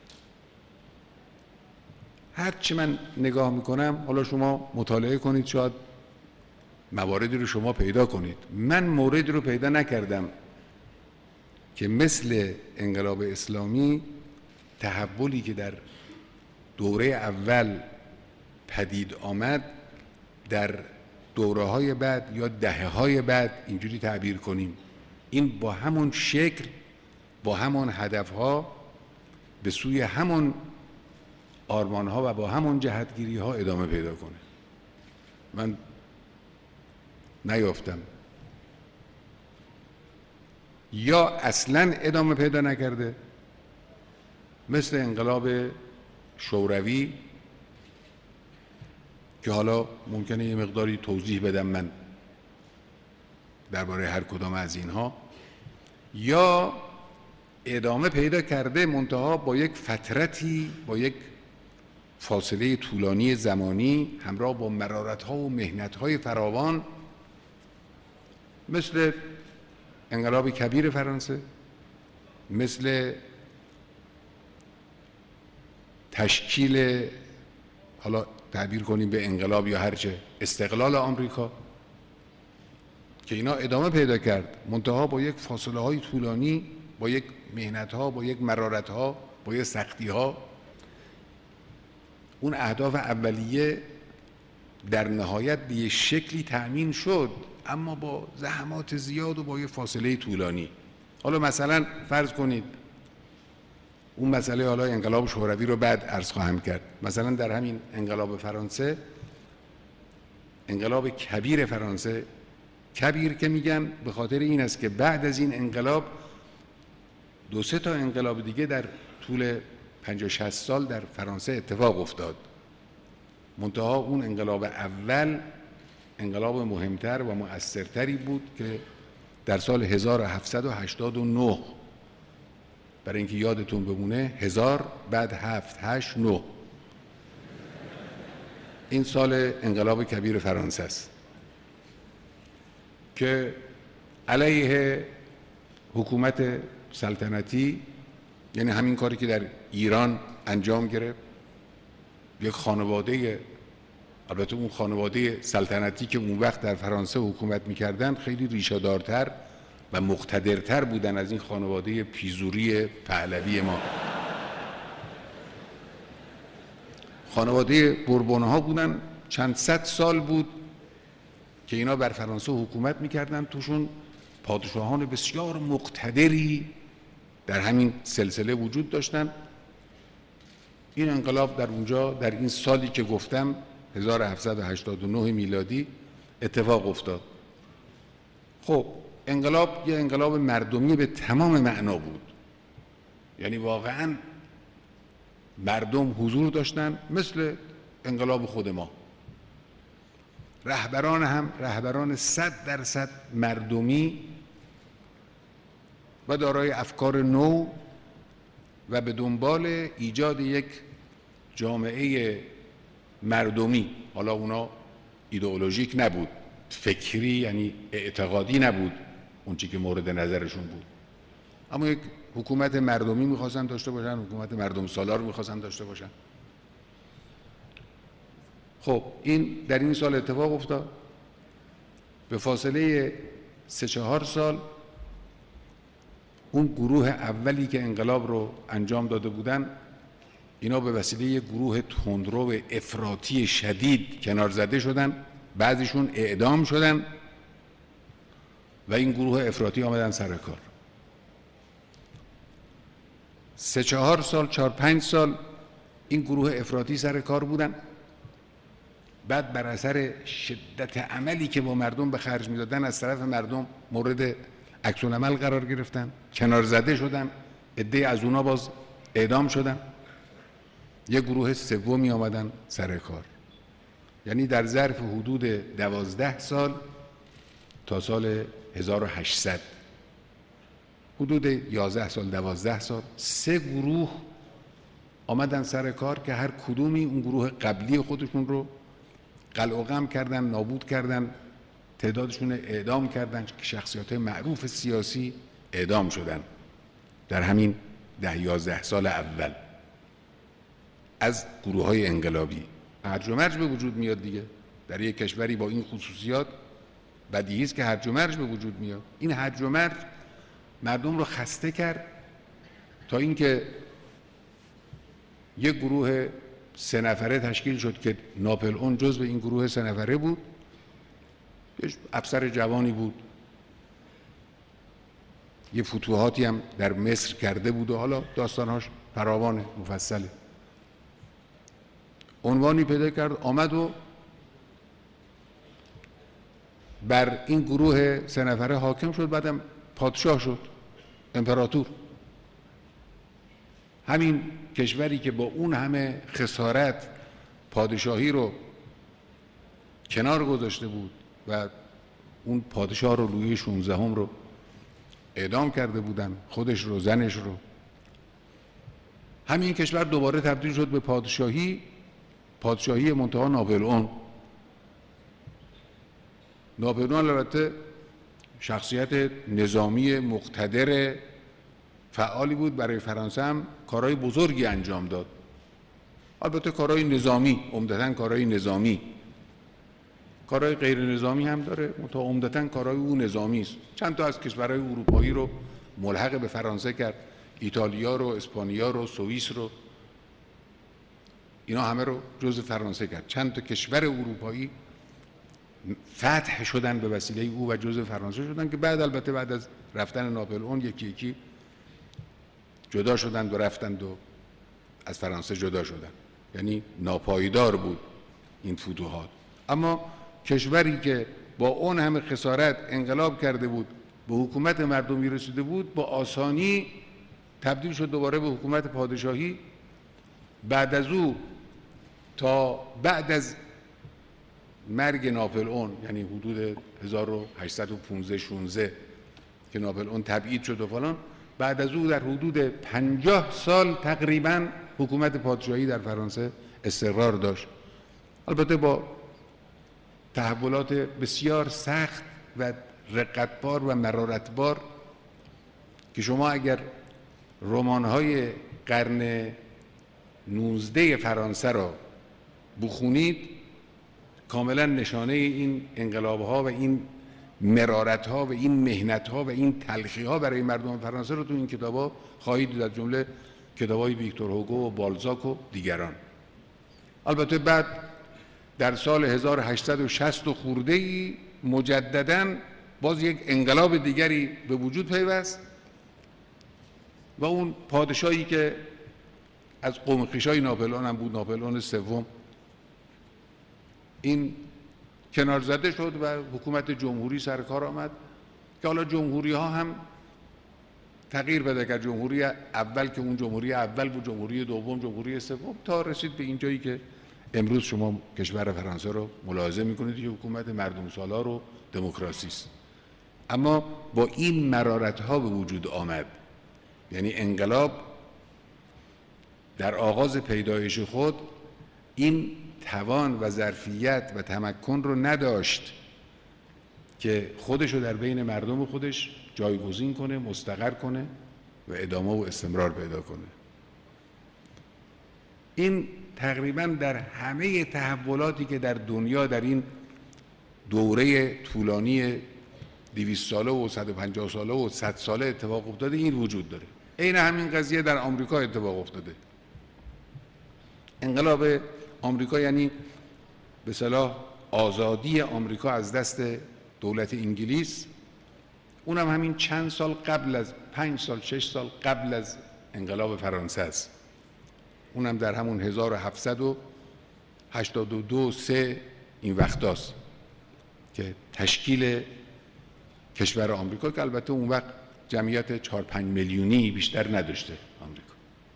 هرچی من نگاه میکنم، حالا شما مطالعه کنید، شاید مواردی رو شما پیدا کنید، من موردی رو پیدا نکردم که مثل انقلاب اسلامی تحولی که در دوره اول پدید آمد در دوره‌های بعد یا دهه‌های بعد اینجوری تعبیر کنیم، این با همون شکل، با همون هدفها، به سوی همون آرمانها و با همون جهتگیری‌ها ادامه پیدا کنه. من نیافتم. یا اصلاً ادامه پیدا نکرده، مثل انقلاب شوروی که حالا ممکنه یه مقداری توضیح بدم من درباره هر کدام از اینها، یا ادامه پیدا کرده منتها با یک فترتی، با یک فاصله طولانی زمانی همراه با مرارت‌ها و محنت‌های فراوان، مثل انقلاب کبیر فرانسه، مثل تشکیل، حالا تعبیر کنیم به انقلاب یا هرچه، استقلال آمریکا، که اینا ادامه پیدا کرد منتها با یک فاصله های طولانی، با یک محنت ها، با یک مرارت ها، با یک سختی ها. اون اهداف اولیه در نهایت به یک شکلی تأمین شد، اما با زحمات زیاد و با یک فاصله طولانی. حالا مثلا فرض کنید اون مسئله، حالا انقلاب شوروی رو بعد عرض خواهم کرد، مثلا در همین انقلاب فرانسه، انقلاب کبیر فرانسه، کبیر که میگم به خاطر این است که بعد از این انقلاب 2-3 تا انقلاب دیگه در طول 50-60 سال در فرانسه اتفاق افتاد، منتها اون انقلاب اول انقلاب مهمتر و مؤثرتری بود که در سال 1789، برای اینکه یادتون بمونه 1000 بعد 7 8 9 این سال انقلاب کبیر فرانسه است که علیه حکومت سلطنتی، یعنی همین کاری که در ایران انجام گرفت، یک خانواده، البته اون خانواده سلطنتی که اون وقت در فرانسه حکومت میکردن خیلی ریشه‌دارتر و مقتدرتر بودن از این خانواده پیزوری پهلوی ما. خانواده بوربون‌ها بودن، چند صد سال بود که اینا بر فرانسه حکومت میکردن، توشون پادشاهان بسیار مقتدری در همین سلسله وجود داشتن. این انقلاب در اونجا در این سالی که گفتم 1789 میلادی اتفاق افتاد. خب انقلاب یه انقلاب مردمی به تمام معنا بود، یعنی واقعا مردم حضور داشتن مثل انقلاب خود ما. رهبران هم رهبران 100% مردمی و دارای افکار نو و به دنبال ایجاد یک جامعه مردمی. حالا اونا ایدئولوژیک نبود، فکری یعنی اعتقادی نبود اون چیزی که مورد نظرشون بود، اما یک حکومت مردمی میخواستن داشته باشن، حکومت مردم سالار میخواستن داشته باشن. خب این در این سال اتفاق افتاد. به فاصله 3-4 سال اون گروه اولی که انقلاب رو انجام داده بودن، اینا به وسیله یک گروه تندرو افراطی شدید کنار زده شدن، بعضیشون اعدام شدن و این گروه افراطی آمدن سر کار. 3-4 سال 4-5 سال این گروه افراطی سر کار بودن. بعد بر اثر شدت عملی که با مردم به خرج میدادن از طرف مردم مورد عکس‌العمل قرار گرفتن، کنار زده شدن، عده‌ای از اونا باز اعدام شدن. یک گروه سومی آمدن سر کار. یعنی در ظرف حدود 12 سال تا سال 1800، حدود 11 سال 12 سال، 3 گروه آمدن سر کار که هر کدومی اون گروه قبلی خودشون رو قلع و قم کردن، نابود کردن، تعدادشون اعدام کردن، که شخصیت معروف سیاسی اعدام شدن در همین 10-11 سال اول از گروه‌های انقلابی. هرج و مرج به وجود میاد دیگه در یک کشوری با این خصوصیات. بدیهی است که هرج و مرج به وجود میاد. این هرج و مرج مردم رو خسته کرد تا اینکه یک گروه 3 نفره تشکیل شد که ناپلئون جزو این گروه 3 نفره بود. یه افسر جوانی بود، یه فتوحاتی هم در مصر کرده بود و حالا داستانهاش فراوان مفصله. عنوانی پیدا کرد، آمد و بر این گروه 3 نفره حاکم شد، بعدم پادشاه شد، امپراتور. همین کشوری که با اون همه خسارت پادشاهی رو کنار گذاشته بود و اون پادشاه رو لویی 16 رو اعدام کرده بودن، خودش رو، زنش رو، همین کشور دوباره تبدیل شد به پادشاهی منتها ناپلئون. ناپلئون البته شخصیت نظامی مقتدر فعالی بود، برای فرانسه هم کارهای بزرگی انجام داد. البته کارهای نظامی، عمدتاً کارهای نظامی، کارهای غیر نظامی هم داره، منتها عمدتاً کارهای او نظامی است. چند تا از کشورهای اروپایی رو ملحق به فرانسه کرد، ایتالیا رو، اسپانیا رو، سوئیس رو، اینا همه رو جزء فرانسه کرد. چند تا کشور اروپایی فتح شدن به وسیله او و جزء فرانسه شدن که بعد البته بعد از رفتن ناپلئون یکی یکی جدا شدند و رفتند و از فرانسه جدا شدند. یعنی ناپایدار بود این فتوحات. اما کشوری که با اون همه خسارت انقلاب کرده بود، به حکومت مردمی رسیده بود، با آسانی تبدیل شد دوباره به حکومت پادشاهی. بعد از او تا بعد از مرگ ناپلئون، یعنی حدود 1815-16 که ناپلئون تبعید شد و فلان، بعد از او در حدود 50 سال تقریبا حکومت پادشاهی در فرانسه استقرار داشت. البته با تحولات بسیار سخت و رقتبار و مرارتبار که شما اگر رمان‌های قرن 19 فرانسه را بخونید، کاملا نشانه این انقلاب‌ها و این مرارت‌ها و این محنت‌ها و این تلخی‌ها برای مردم فرانسه رو تو این کتاب‌ها خواهید دید، از جمله کتاب‌های ویکتور هوگو و بالزاک و دیگران. البته بعد در سال 1860 و خورده‌ای مجدداً باز یک انقلاب دیگری به وجود پیوست و اون پادشاهی که از قوم خویشای ناپلئون هم بود، ناپلئون سوم، این کنار زده شد و حکومت جمهوری سر کار آمد که حالا جمهوری ها هم تغییر پیدا کرد. جمهوری اول که اون جمهوری اول بود، جمهوری دوم، جمهوری سوم، تا رسید به این جایی که امروز شما کشور فرانسه رو ملاحظه میکنید که حکومت مردم سالار و دموکراسی است. اما با این مرارت ها به وجود آمد. یعنی انقلاب در آغاز پیدایش خود این توان و ظرفیت و تمکن رو نداشت که خودش رو در بین مردم خودش جایگزین کنه، مستقر کنه و ادامه و استمرار پیدا کنه. این تقریبا در همه تحولاتی که در دنیا در این دوره طولانی 200 ساله و 150 ساله و 100 ساله اتفاق افتاده این وجود داره. عین همین قضیه در آمریکا اتفاق افتاده. انقلاب آمریکا یعنی به اصطلاح آزادی آمریکا از دست دولت انگلیس، اونم همین چند سال قبل از 5 سال 6 سال قبل از انقلاب فرانسه است. اونم در همون 1782 3 این وقتاست که تشکیل کشور آمریکا، که البته اون وقت جمعیت 4-5 میلیونی بیشتر نداشته آمریکا،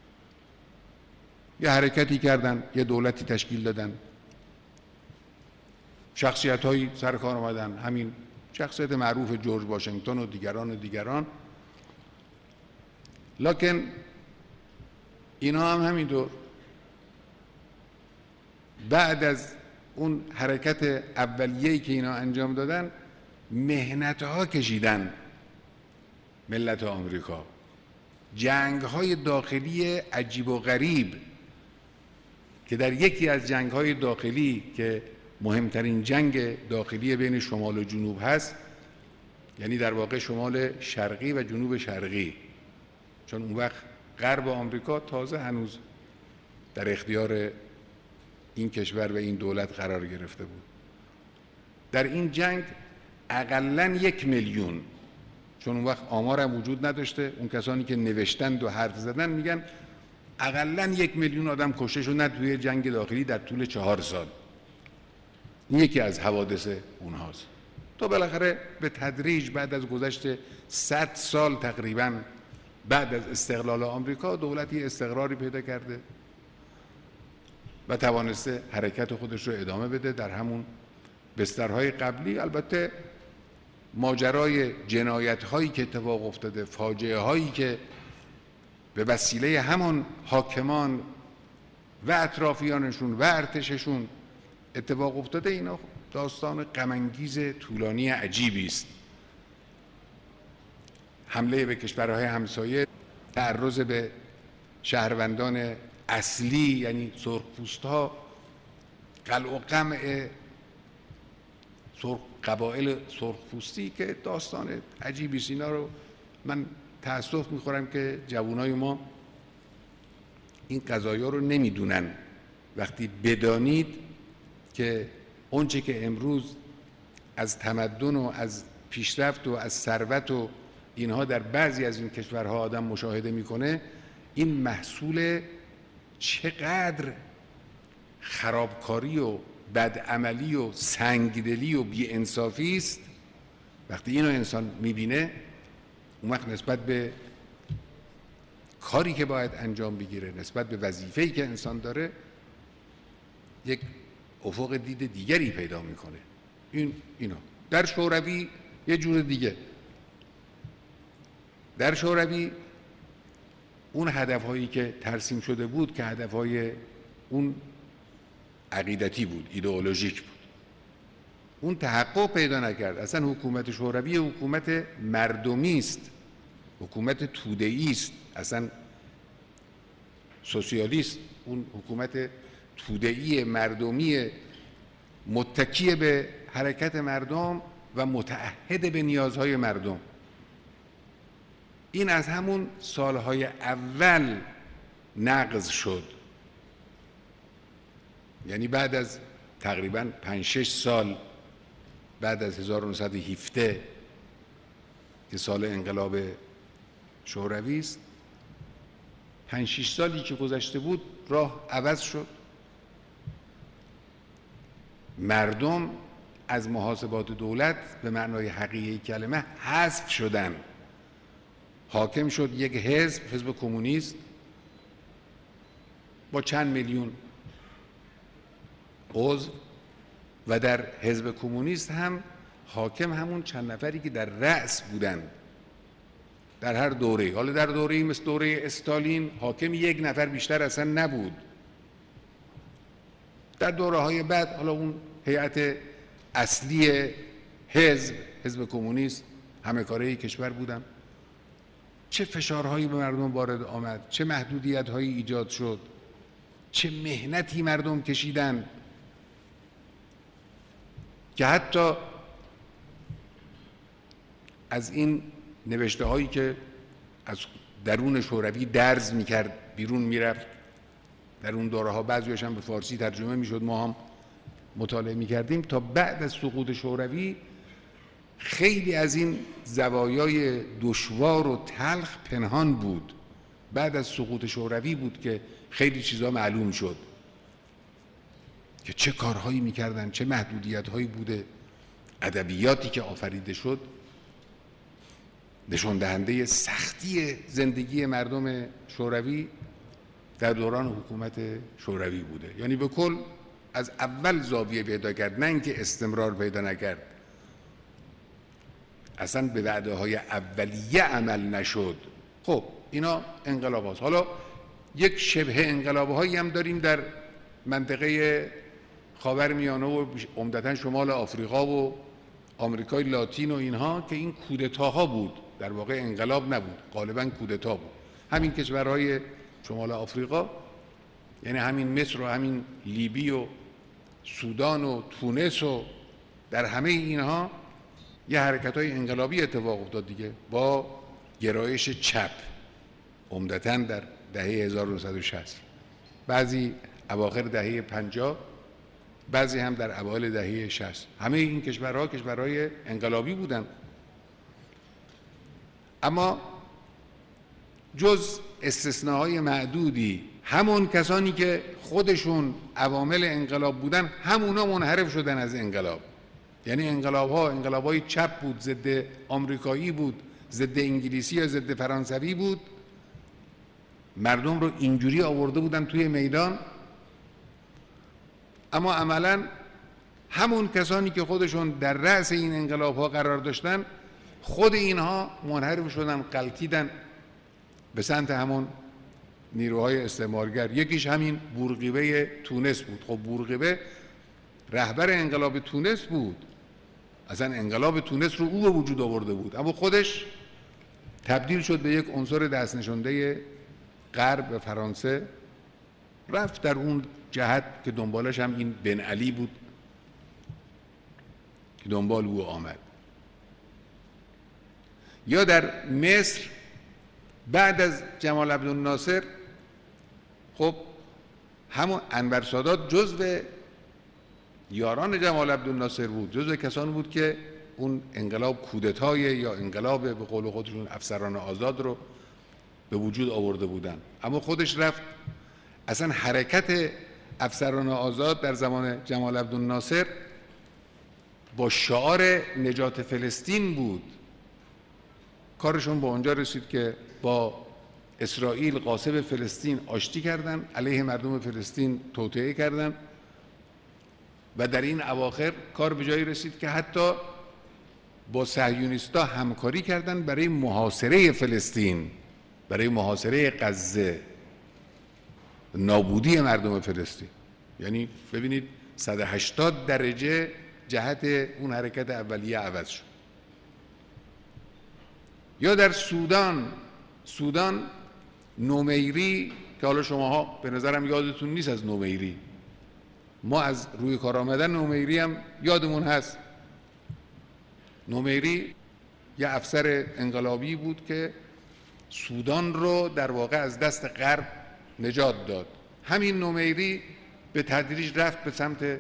یه حرکتی کردن، یه دولتی تشکیل دادن، شخصیت‌هایی سر کار آمدن، همین شخصیت معروف جورج واشنگتن و دیگران. لکن اینا هم همینطور بعد از اون حرکت اولیه‌ای که اینا انجام دادن، محنت‌ها کشیدن ملت آمریکا، جنگ‌های داخلی عجیب و غریب، که در یکی از جنگ‌های داخلی که مهمترین جنگ داخلی بین شمال و جنوب هست، یعنی در واقع شمال شرقی و جنوب شرقی، چون اون وقت غرب آمریکا تازه هنوز در اختیار این کشور و این دولت قرار گرفته بود. در این جنگ اقلاً 1 میلیون، چون اون وقت آمارم وجود نداشته، اون کسانی که نوشتند و حرف زدن میگن اقلاً 1 میلیون آدم کشته شدن توی جنگ داخلی در طول 4 سال. این یکی از حوادث اونهاست. تا بالاخره به تدریج بعد از گذشت 100 سال تقریباً بعد از استقلال آمریکا، دولتی استقراری پیدا کرده و توانسته حرکت خودش رو ادامه بده در همون بسترهای قبلی. البته ماجرای جنایت‌هایی که اتفاق افتاده، فاجعه‌هایی که به وسیله همان حاکمان و اطرافیانشون و ارتششون اتفاق افتاده، اینا داستان غم‌انگیز طولانی عجیبی است. حمله به کشورهای همسایه، تعرض به شهروندان اصلی یعنی سرخپوست‌ها، قلع و قمع قبایل سرخپوستی که داستان عجیبی است. اینا رو من تأسف می‌خورم که جوانای ما این قضایا رو نمی‌دونن. وقتی بدانید که اونچه که امروز از تمدن و از پیشرفت و از ثروت و اینها در بعضی از این کشورها آدم مشاهده میکنه، این محصول چقدر خرابکاری و بدعملی و سنگدلی و بی‌انصافی است. وقتی اینو انسان میبینه، اون وقت نسبت به کاری که باید انجام بگیره، نسبت به وظیفه‌ای که انسان داره، یک افق دید دیگری پیدا میکنه. اینا در شوروی یه جور دیگه. در شوروی اون هدفهایی که ترسیم شده بود که هدفهای اون عقیدتی بود، ایدئولوژیک بود، اون تحقق پیدا نکرد. اصلا حکومت شوروی حکومت مردمی است، حکومت توده‌ای است، اصلا سوسیالیست. اون حکومت توده‌ای مردمی متکی به حرکت مردم و متعهد به نیازهای مردم. این از همون سالهای اول نقض شد. یعنی بعد از تقریباً 5-6 سال بعد از 1917 که سال انقلاب شوروی است، 5-6 سالی که گذشته بود راه عوض شد. مردم از محاسبات دولت به معنای حقیقی کلمه حذف شدن. حاکم شد یک حزب کمونیست با چند میلیون عضو، و در حزب کمونیست هم حاکم همون چند نفری که در رأس بودن در هر دوره. حالا در دوره‌ای مثل دوره استالین حاکم یک نفر بیشتر اصلا نبود. در دوره‌های بعد حالا اون هیئت اصلی حزب کمونیست همه کاره کشور بودن. چه فشارهایی به مردم وارد آمد، چه محدودیت‌هایی ایجاد شد، چه محنتی مردم کشیدن که حتی از این نوشته هایی که از درون شوروی درز میکرد بیرون میرفت در اون دوره ها، بعضیش هم به فارسی ترجمه میشد، ما هم مطالعه میکردیم. تا بعد از سقوط شوروی خیلی از این زوایای دشوار و تلخ پنهان بود. بعد از سقوط شوروی بود که خیلی چیزا معلوم شد که چه کارهایی میکردن، چه محدودیت‌هایی بوده. ادبیاتی که آفریده شد نشان دهنده سختی زندگی مردم شوروی در دوران حکومت شوروی بوده. یعنی به کل از اول زاویه پیدا کرد، نه اینکه استمرار پیدا نکرد، اصلا به وعده‌های اولیه عمل نشد. خب اینا انقلاب هاست. حالا یک شبه انقلاب هایی هم داریم در منطقه خاورمیانه و عمدتاً شمال آفریقا و آمریکای لاتین و اینها، که این کودتاها بود، در واقع انقلاب نبود، غالباً کودتا بود. همین کشورهای شمال آفریقا، یعنی همین مصر و همین لیبی و سودان و تونس و در همه اینها یه حرکت‌های انقلابی اتفاق افتاد دیگه، با گرایش چپ، عمدتاً در دهه 1960، بعضی اواخر دهه 50، بعضی هم در اوایل دهه 60. همه این کشورها کشورهای انقلابی بودن. اما جز استثناهای معدودی، همون کسانی که خودشون عوامل انقلاب بودن، همونا منحرف شدن از انقلاب. یعنی انقلاب‌های چپ بود، ضد آمریکایی بود، ضد انگلیسی یا ضد فرانسوی بود، مردم رو اینجوری آورده بودن توی میدان. اما عملاً همون کسانی که خودشون در رأس این انقلاب‌ها قرار داشتن، خود اینها منحرف شدن، غلتیدن به سمت همون نیروهای استعمارگر. یکیش همین بورقیبه تونس بود. خب بورقیبه رهبر انقلاب تونس بود، اصلا انقلاب تونس رو او به وجود آورده بود، اما خودش تبدیل شد به یک عنصر دست نشانده غرب و فرانسه، رفت در اون جهت که دنبالش هم این بن علی بود که دنبال او آمد. یا در مصر بعد از جمال عبدالناصر، خب همون انور سادات جزو یاران جمال عبدالناصر بود، جزو کسانی بود که اون انقلاب کودتای یا انقلاب به قول خودشون افسران آزاد رو به وجود آورده بودن. اما خودش رفت، اصلا حرکت افسران آزاد در زمان جمال عبدالناصر با شعار نجات فلسطین بود. کارشون به اونجا رسید که با اسرائیل غاصب فلسطین آشتی کردن، علیه مردم فلسطین توطئه کردن و در این اواخر کار به جایی رسید که حتی با صهیونیستا همکاری کردن برای محاصره فلسطین، برای محاصره غزه، نابودی مردم فلسطین. یعنی ببینید 180 درجه جهت اون حرکت اولیه عوض شد. یا در سودان نومیری، که حالا شماها به نظرم یادتون نیست از نومیری، ما از روی کار آمدن نومیری هم یادمون هست. نومیری یه افسر انقلابی بود که سودان رو در واقع از دست غرب نجات داد. همین نومیری به تدریج رفت به سمت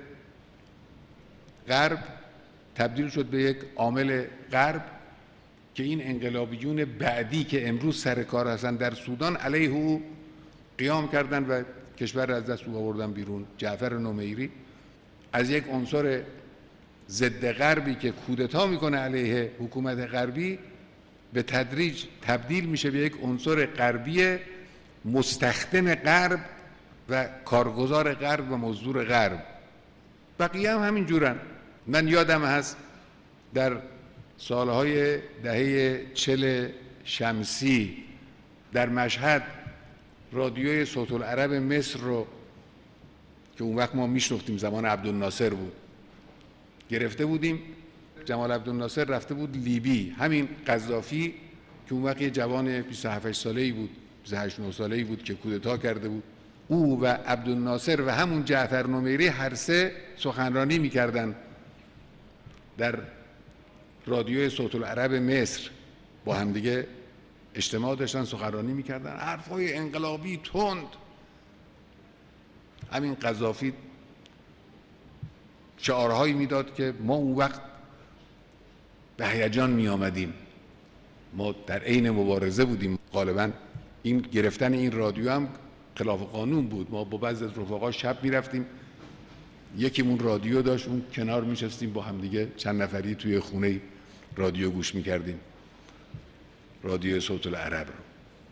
غرب، تبدیل شد به یک عامل غرب که این انقلابیون بعدی که امروز سر کار هستن در سودان علیه او قیام کردن و کشور را از دست او آوردن بیرون. جعفر نومیری از یک عنصر ضد غربی که کودتا میکنه علیه حکومت غربی، به تدریج تبدیل میشه به یک عنصر غربی مستخدم غرب و کارگزار غرب و مزدور غرب. بقیه هم همین جورن. من یادم هست در سالهای دهه 40 شمسی در مشهد رادیوی صوت العرب مصر رو که اون وقت ما میشناختیم، زمان عبدالناصر بود، گرفته بودیم. جمال عبدالناصر رفته بود لیبی. همین قذافی که اون وقت یه جوان 27 ساله‌ای بود، 28 ساله‌ای بود که کودتا کرده بود، او و عبدالناصر و همون جعفر نومیری هر سه سخنرانی میکردن در رادیوی صوت العرب مصر، با همدیگه اجتماع داشتن، سخنرانی میکردن، حرفای انقلابی تند. همین قذافی شعارهایی میداد که ما اون وقت به هیجان می آمدیم، ما در عین مبارزه بودیم. غالبا این گرفتن این رادیو هم خلاف قانون بود. ما با بعضی از رفقا شب می رفتیم یکیمون رادیو داشت، اون کنار میشستیم با هم دیگه چند نفری توی خونه رادیو گوش میکردیم، رادیو صوت العرب رو.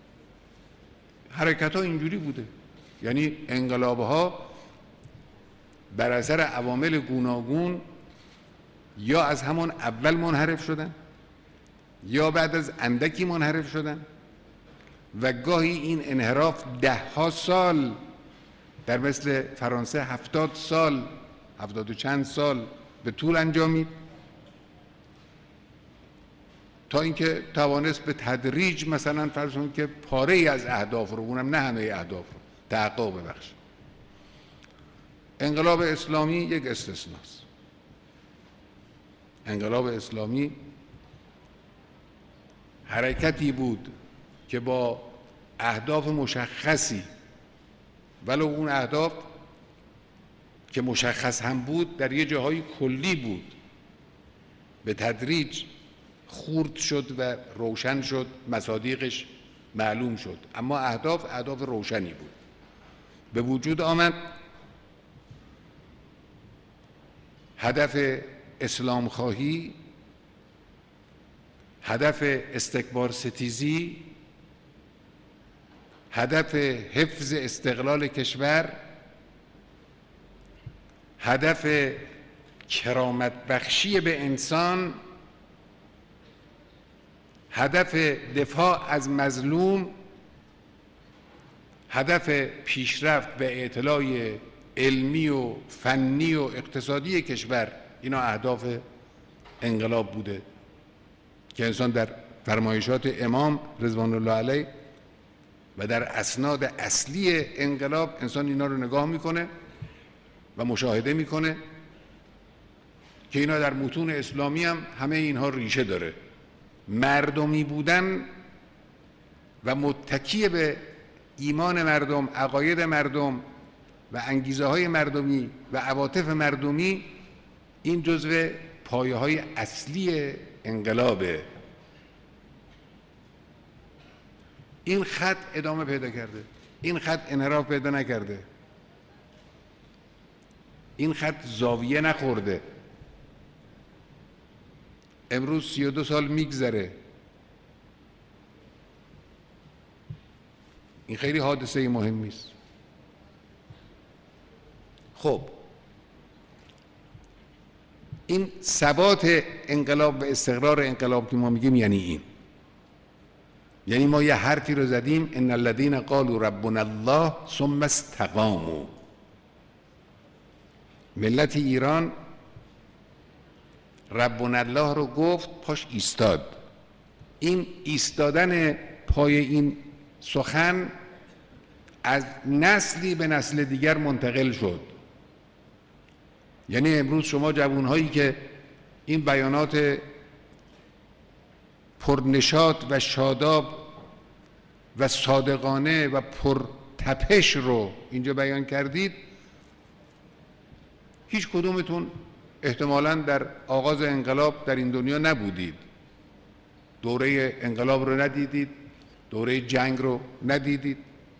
حرکت ها اینجوری بوده، یعنی انقلاب ها بر اثر عوامل گوناگون یا از همون اول منحرف شدن یا بعد از اندکی منحرف شدن و گاهی این انحراف 10 سال، در مثل فرانسه 70 سال، 70 و چند سال به طول انجامید تا اینکه توانست به تدریج مثلا فرض کنید که پاره ای از اهداف رو، اونم نه همه اهداف رو، تحقق ببخش. انقلاب اسلامی یک استثناست. انقلاب اسلامی حرکتی بود که با اهداف مشخصی، ولو اون اهداف که مشخص هم بود در یه جاهای کلی بود، به تدریج خورد شد و روشن شد، مصادیقش معلوم شد، اما اهداف روشنی بود. به وجود آمد هدف اسلام خواهی، هدف استکبار ستیزی، هدف حفظ استقلال کشور، هدف کرامت بخشی به انسان، هدف دفاع از مظلوم، هدف پیشرفت به اطلاع علمی و فنی و اقتصادی کشور. اینا اهداف انقلاب بوده که انسان در فرمایشات امام رضوان الله علیه و در اسناد اصلی انقلاب انسان اینا رو نگاه میکنه و مشاهده میکنه که اینا در متون اسلامی هم همه اینها ریشه داره. مردمی بودن و متکی به ایمان مردم، عقاید مردم و انگیزه های مردمی و عواطف مردمی، این جزو پایه های اصلی انقلابه. این خط ادامه پیدا کرده، این خط انحراف پیدا نکرده، این خط زاویه نخورده. امروز 32 سال میگذره. این خیلی حادثه مهمی است. خب این ثبات انقلاب و استقرار انقلاب که ما میگیم یعنی این، یعنی ما یه حرفی رو زدیم، ان الذين قالوا ربنا الله ثم استقاموا. ملت ایران ربنا الله رو گفت، پاش ایستاد. این ایستادن پای این سخن از نسلی به نسل دیگر منتقل شد. یعنی امروز شما جوانهایی که این بیانات پرنشاط و شاداب و صادقانه و پرتپش رو اینجا بیان کردید، هیچ کدومتون احتمالاً در آغاز انقلاب در این دنیا نبودید، دوره انقلاب رو ندیدید، دوره جنگ رو ندیدید،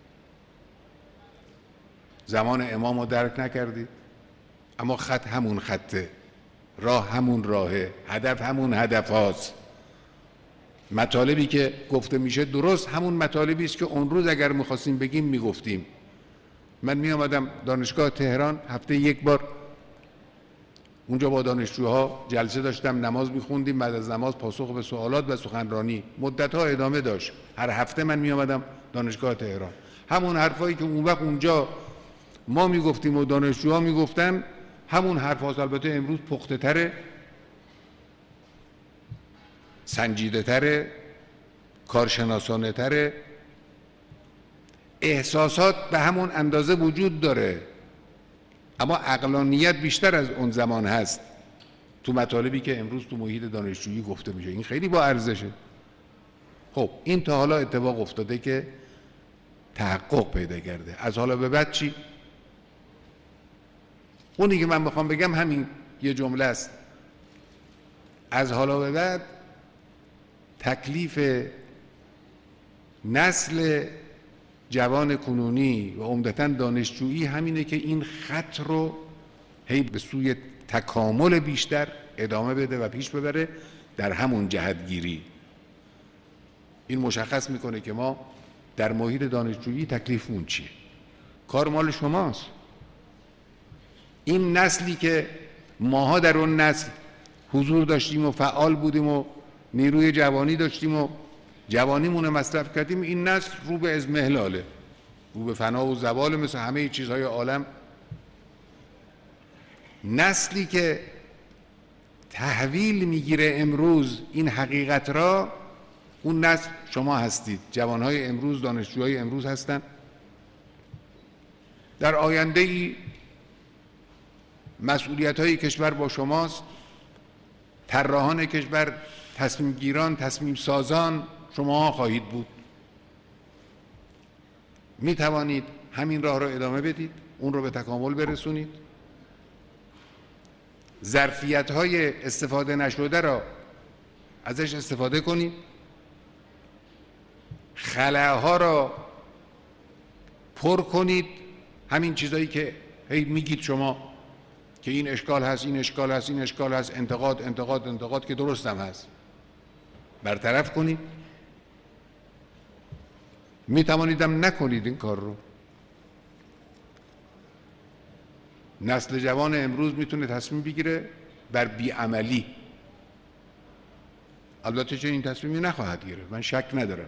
زمان امام رو درک نکردید، اما خط همون خطه، راه همون راهه، هدف همون هدف هاست. مطالبی که گفته میشه درست همون مطالبی است که اون روز اگر میخواستیم بگیم میگفتیم. من می آمدم دانشگاه تهران هفته یک بار، اونجا با دانشجوها جلسه داشتم، نماز میخوندیم، بعد از نماز پاسخ به سوالات و سخنرانی مدتها ادامه داشت. هر هفته من می آمدم دانشگاه تهران، همون حرفایی که اون وقت اونجا ما میگفتیم و دانشجوها میگفتن، همون حرف هاست. البته امروز پخته تره، سنجیده تره، کارشناسانه تره، احساسات به همون اندازه وجود داره، اما عقلانیت بیشتر از اون زمان هست تو مطالبی که امروز تو محیط دانشجویی گفته میشه. این خیلی با ارزشه. خب این تا حالا اتفاق افتاده که تحقق پیدا کرده. از حالا به بعد چی؟ اونی که من بخوام بگم همین یه جمله است. از حالا به بعد تکلیف نسل جوان کنونی و عمدتاً دانشجویی همینه که این خط رو هی به سوی تکامل بیشتر ادامه بده و پیش ببره در همون جهتگیری. این مشخص میکنه که ما در محیط دانشجویی تکلیفمون چیه. کار مال شماست. این نسلی که ماها در اون نسل حضور داشتیم و فعال بودیم و نیروی جوانی داشتیم و جوانیمون مصرف کردیم، این نسل رو به اضمحلاله، رو به فنا و زوال مثل همه چیزهای عالم. نسلی که تحویل میگیره امروز این حقیقت را، اون نسل شما هستید. جوانهای امروز، دانشجوهای امروز هستند. در آینده ای مسئولیت های کشور با شماست. طراحان کشور، تصمیم گیران، تصمیم سازان شما خواهید بود. می توانید همین راه را ادامه بدید، اون رو به تکامل برسونید. ظرفیت های استفاده نشده را ازش استفاده کنید. خلاها را پر کنید. همین چیزایی که هی میگید شما که این اشکال هست، این اشکال هست، این اشکال هست، انتقاد انتقاد انتقاد که درست هم هست، برطرف کنید. می توانید هم نکنید این کار رو. نسل جوان امروز میتونه تصمیم بگیره بر بیعملی. البته چه این تصمیمی نخواهد گرفت، من شک ندارم.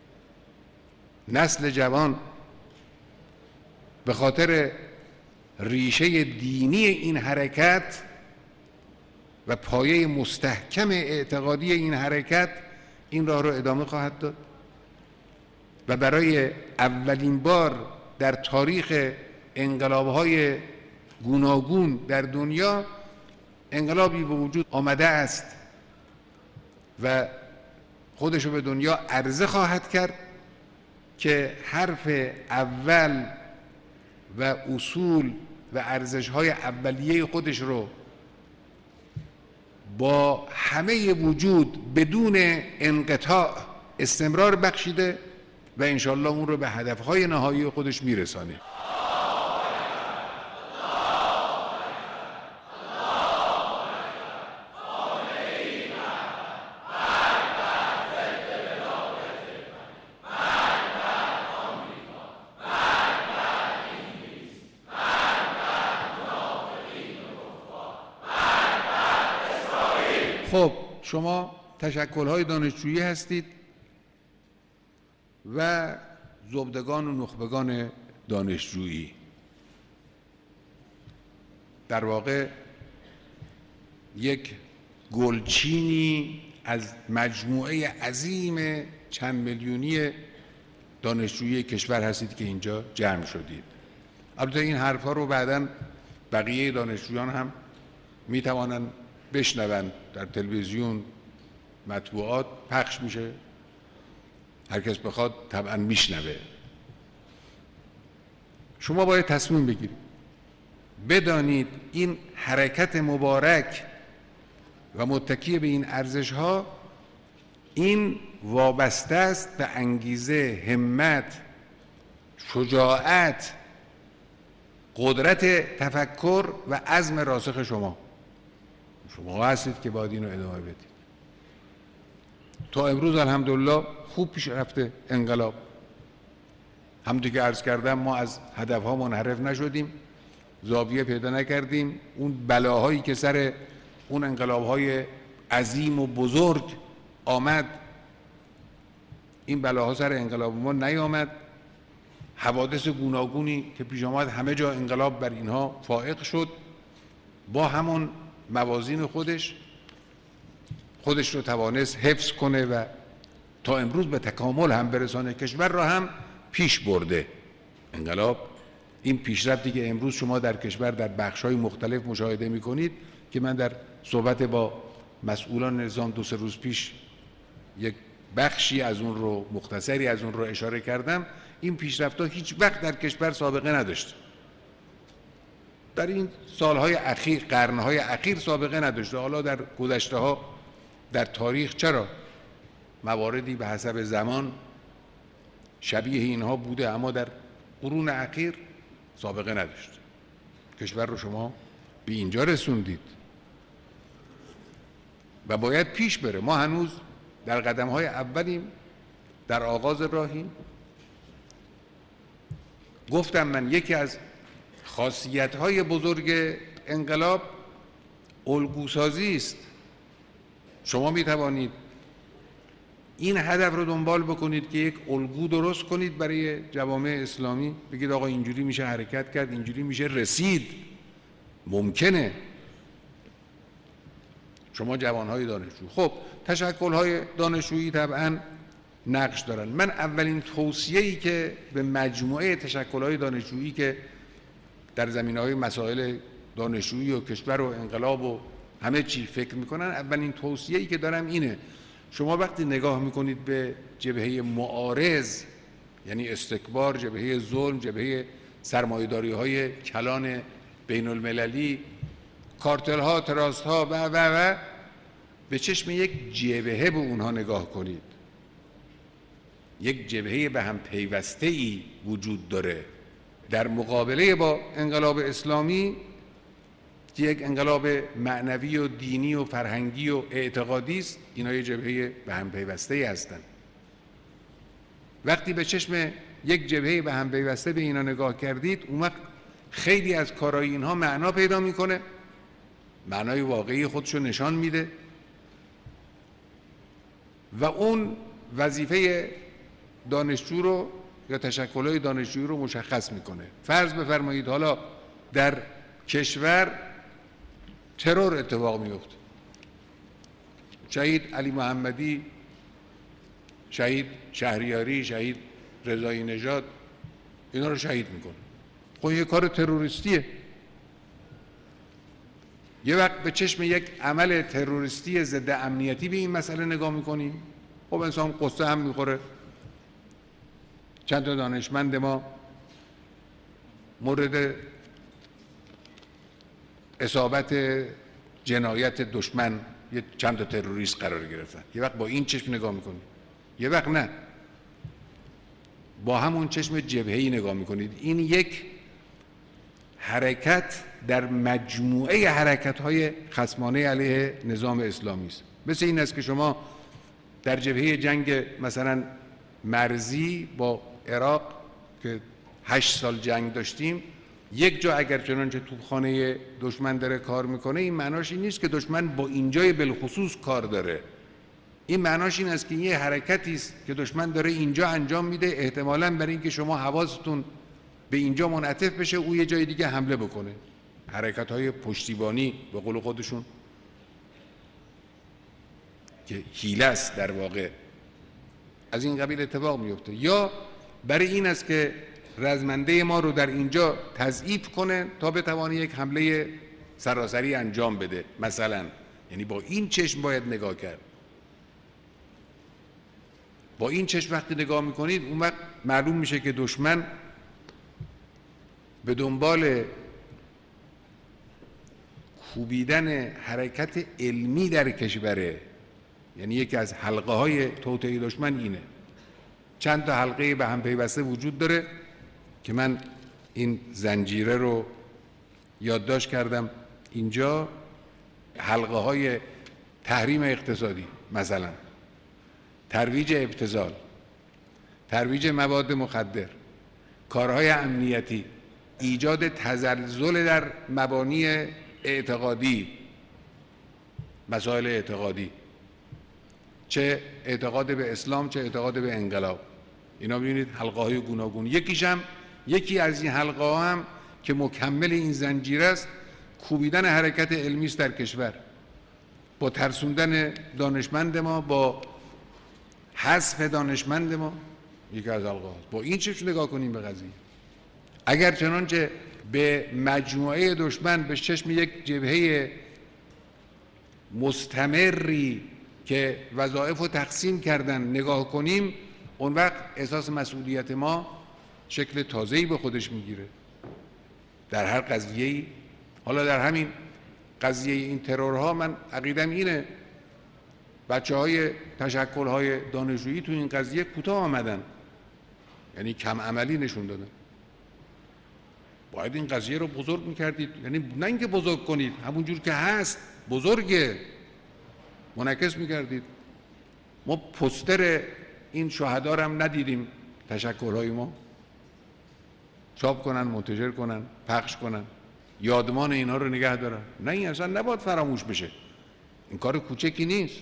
نسل جوان به خاطر ریشه دینی این حرکت و پایه مستحکم اعتقادی این حرکت این راه رو ادامه خواهد داد و برای اولین بار در تاریخ انقلاب‌های گوناگون در دنیا انقلابی به وجود آمده است و خودشو به دنیا عرضه خواهد کرد که حرف اول و اصول و ارزش‌های اولیه خودش رو با همه وجود بدون انقطاع استمرار بخشیده و انشالله اون رو به هدف‌های نهایی خودش میرسانه. خب شما تشکل‌های دانشجویی هستید و زبدگان و نخبگان دانشجویی. در واقع یک گلچینی از مجموعه عظیم چند میلیونی دانشجویی کشور هستید که اینجا جمع شدید. البته این حرف‌ها رو بعداً بقیه دانشجویان هم می‌توانند بشنوند، در تلویزیون، مطبوعات پخش میشه، هر کس بخواد طبعا میشنوه. شما باید تصمیم بگیرید، بدانید این حرکت مبارک و متکی به این ارزش‌ها، این وابسته است به انگیزه، همت، شجاعت، قدرت تفکر و عزم راسخ شما. شما هستید که باید اینو ادامه بدید. تا امروز الحمدلله خوب پیش رفته انقلاب. همونطور که عرض کردم ما از هدفها منحرف نشدیم، زاویه پیدا نکردیم. اون بلاهایی که سر اون انقلابهای عظیم و بزرگ آمد، این بلاها سر انقلاب ما نیامد. حوادث گوناگونی که پیش آمد همه جا انقلاب بر اینها فائق شد. با همون موازین خودش رو توانست حفظ کنه و تا امروز به تکامل هم برسانه. کشور را هم پیش برده انقلاب. این پیشرفتی که امروز شما در کشور در بخش‌های مختلف مشاهده می‌کنید که من در صحبت با مسئولان نظام 2-3 روز پیش یک بخشی از اون رو، مختصری از اون رو اشاره کردم، این پیشرفت‌ها هیچ وقت در کشور سابقه نداشت. در این سالهای اخیر، قرنهای اخیر سابقه نداشته. حالا در گذشته‌ها در تاریخ چرا مواردی به حسب زمان شبیه اینها بوده، اما در قرون اخیر سابقه نداشت. کشور رو شما به اینجا رسوندید و باید پیش بره. ما هنوز در قدم‌های اولیم، در آغاز راهیم. گفتم من یکی از خاصیت‌های بزرگ انقلاب الگوسازی است. شما می توانید این هدف رو دنبال بکنید که یک الگو درست کنید برای جوامع اسلامی، بگید آقا اینجوری میشه حرکت کرد، اینجوری میشه رسید. ممکنه. شما جوانهای دانشجو، خب تشکل‌های دانشجویی طبعاً نقش دارن. من اولین توصیه‌ای که به مجموعه تشکل‌های دانشجویی که در زمینه‌های مسائل دانشجویی و کشور و انقلاب و همه چی فکر میکنن، اولین توصیه‌ای که دارم اینه: شما وقتی نگاه میکنید به جبهه معارض، یعنی استکبار، جبهه ظلم، جبهه سرمایه‌داری‌های کلان بین المللی، کارتل‌ها، تراست‌ها و به چشم یک جبهه به اونها نگاه کنید. یک جبهه به هم پیوسته‌ای وجود داره در مقابله با انقلاب اسلامی که یک انقلاب معنوی و دینی و فرهنگی و اعتقادی است. اینا یه جبهه به هم پیوسته‌ای هستند. وقتی به چشم یک جبهه به هم پیوسته به اینا نگاه کردید، اون وقت خیلی از کارهای اینها معنا پیدا میکنه، معنای واقعی خودشو نشان میده و اون وظیفه دانشجو رو یا تشکل‌های دانشجویی رو مشخص میکنه. فرض بفرمایید حالا در کشور ترور اتفاق میفته، شهید علی محمدی، شهید شهریاری، شهید رضایی نژاد، اینا رو شهید میکنه. خب یه کار تروریستیه. یه وقت به چشم یک عمل تروریستی ضد امنیتی به این مسئله نگاه میکنیم، خب انسان قصه هم میخوره. چند تا دانشمند ما مورد اصابت جنایت دشمن یه چند تا تروریست قرار گرفتن. یه وقت با این چشم نگاه میکنید، یه وقت نه، با همون چشم جبهه‌ای نگاه میکنید. این یک حرکت در مجموعه حرکت‌های خصمانه علیه نظام اسلامی است. مثل این است که شما در جبهه جنگ مثلا مرزی با عراق که 8 سال جنگ داشتیم، یک جا اگر چنانچه توپخانه دشمن داره کار میکنه، این معناش این نیست که دشمن با اینجای بالخصوص کار داره. این معناش این است که یه حرکتی است که دشمن داره اینجا انجام میده، احتمالاً برای اینکه شما حواستون به اینجا منعطف بشه، او یه جای دیگه حمله بکنه. حرکت‌های پشتیبانی به قول خودشون که حیله است در واقع، از این قبیل اتفاق میفته. یا برای این است که رزمنده ما رو در اینجا تضعیف کنه تا بتوانه یک حمله سراسری انجام بده مثلا. یعنی با این چشم باید نگاه کرد. با این چشم وقتی نگاه میکنید، اون وقت معلوم میشه که دشمن به دنبال کوبیدن حرکت علمی در کشوره. یعنی یکی از حلقه های توطئه دشمن اینه. چند تا حلقه به هم پیوسته وجود داره که من این زنجیره رو یادداشت کردم اینجا. حلقه های تحریم اقتصادی مثلا، ترویج ابتذال، ترویج مواد مخدر، کارهای امنیتی، ایجاد تزلزل در مبانی اعتقادی، مسائل اعتقادی، چه اعتقاد به اسلام چه اعتقاد به انقلاب. اینا ببینید حلقه های گوناگون. یکی از این حلقه ها هم که مکمل این زنجیره است، کوبیدن حرکت علمی است در کشور، با ترسوندن دانشمند ما، با حذف دانشمند ما. یکی از حلقه هاست. با این چشم نگاه کنیم به قضیه. اگر چنانچه به مجموعه دشمن به چشم یک جبهه مستمری که وظایف رو تقسیم کردن نگاه کنیم، اون وقت احساس مسئولیت ما شکل تازه‌ای به خودش میگیره در هر قضیه‌ای. حالا در همین قضیه این ترورها من عقیدم اینه، بچه‌های تشکل‌های دانشجویی تو این قضیه کوتاه آمدن، یعنی کم عملی نشون دادن. باید این قضیه رو بزرگ میکردید، یعنی نه اینکه بزرگ کنید، همونجور که هست بزرگه منعکس میکردید. ما پوستر این شهدا رو هم ندیدیم تشکل‌های ما چاپ کنن، منتشر کنن، پخش کنن، یادمان اینا رو نگه دارن. نه، این اصلا نباید فراموش بشه، این کار کوچکی نیست.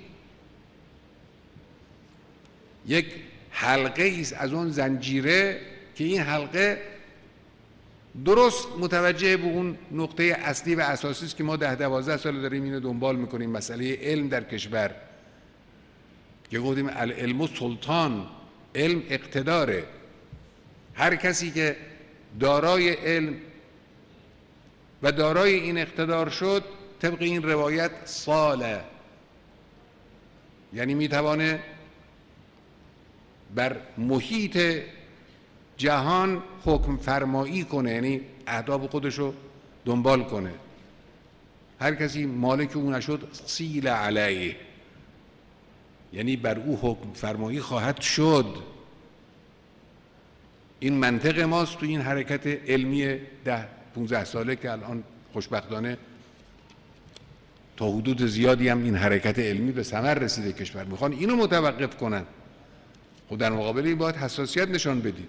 یک حلقه ایست از اون زنجیره که این حلقه درست متوجه به اون نقطه اصلی و اساسی است که ما 10-12 سال داریم اینو دنبال میکنیم، مسئله علم در کشور که گفتیم العلم سلطان، علم اقتداره. هر کسی که دارای علم و دارای این اقتدار شد طبق این روایت صاله، یعنی میتوانه بر محیط جهان حکم فرمایی کنه، یعنی اهداف خودشو دنبال کنه. هر کسی مالک او نشد سیل علیه، یعنی بر او حکم فرمایی خواهد شد. این منطق ماست تو این حرکت علمی 10-15 ساله که الان خوشبختانه تا حدود زیادی هم این حرکت علمی به ثمر رسیده کشور. میخوان اینو متوقف کنن. خب در مقابل این باید حساسیت نشان بدید.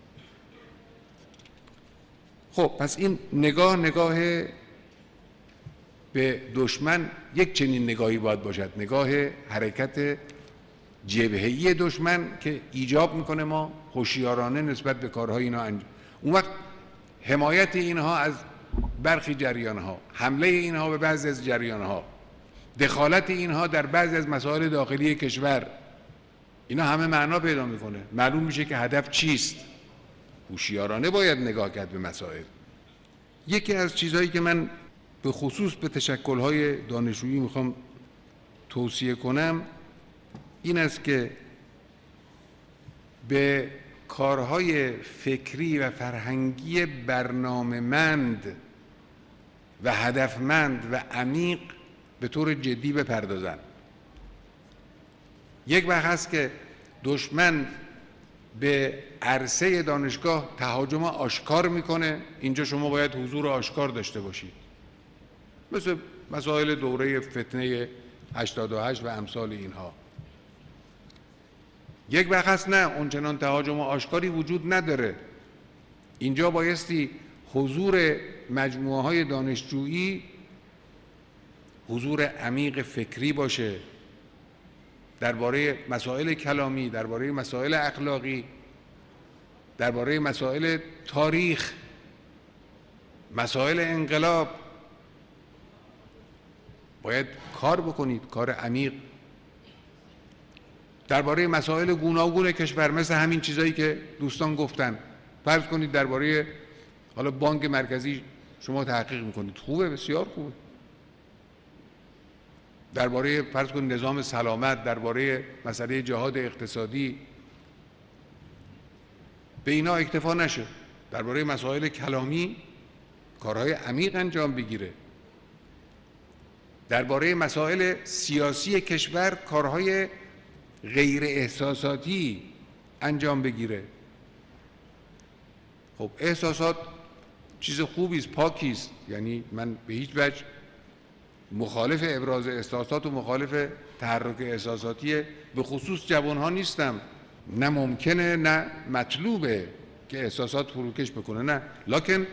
خب پس این نگاه به دشمن یک چنین نگاهی باید باشد، نگاه حرکت جبهه‌ای دشمن که ایجاب میکنه ما هوشیارانه نسبت به کارهای اینا اون وقت حمایت اینها از برخی جریانها، حمله اینها به بعضی از جریانها، دخالت اینها در بعضی از مسائل داخلی کشور، اینا همه معنا پیدا میکنه. معلوم میشه که هدف چیست. هوشیارانه باید نگاه کرد به مسائل. یکی از چیزهایی که من به خصوص به تشکل‌های دانشجویی میخوام توصیه کنم این است که به کارهای فکری و فرهنگی برنامه‌مند و هدفمند و عمیق به طور جدی بپردازند. یک وقت هست که دشمن به عرصه دانشگاه تهاجم آشکار میکنه، اینجا شما باید حضور آشکار داشته باشید، مثل مسائل دوره فتنه 88 و امثال اینها. یک وقت هست نه، اونچنان تهاجم آشکاری وجود نداره، اینجا بایستی حضور مجموعه های دانشجویی حضور عمیق فکری باشه درباره مسائل کلامی، درباره مسائل اخلاقی، درباره مسائل تاریخ، مسائل انقلاب. باید کار بکنید، کار عمیق درباره مسائل گوناگون کشور، مثل همین چیزایی که دوستان گفتن. فرض کنید درباره حالا بانک مرکزی شما تحقیق میکنید، خوبه، بسیار خوبه. درباره فرض کنید نظام سلامت، درباره مسئله جهاد اقتصادی، به اینا اکتفا نشه. درباره مسائل کلامی کارهای عمیق انجام بگیره. درباره مسائل سیاسی کشور کارهای غیر احساساتی انجام بگیره. خب احساسات چیز خوبی است، پاکی است، یعنی من به هیچ وجه مخالف ابراز احساسات و مخالف تحرک احساساتی به خصوص جوانها نیستم. نه ممکنه نه مطلوبه که احساسات فروکش بکنه، نه، لکن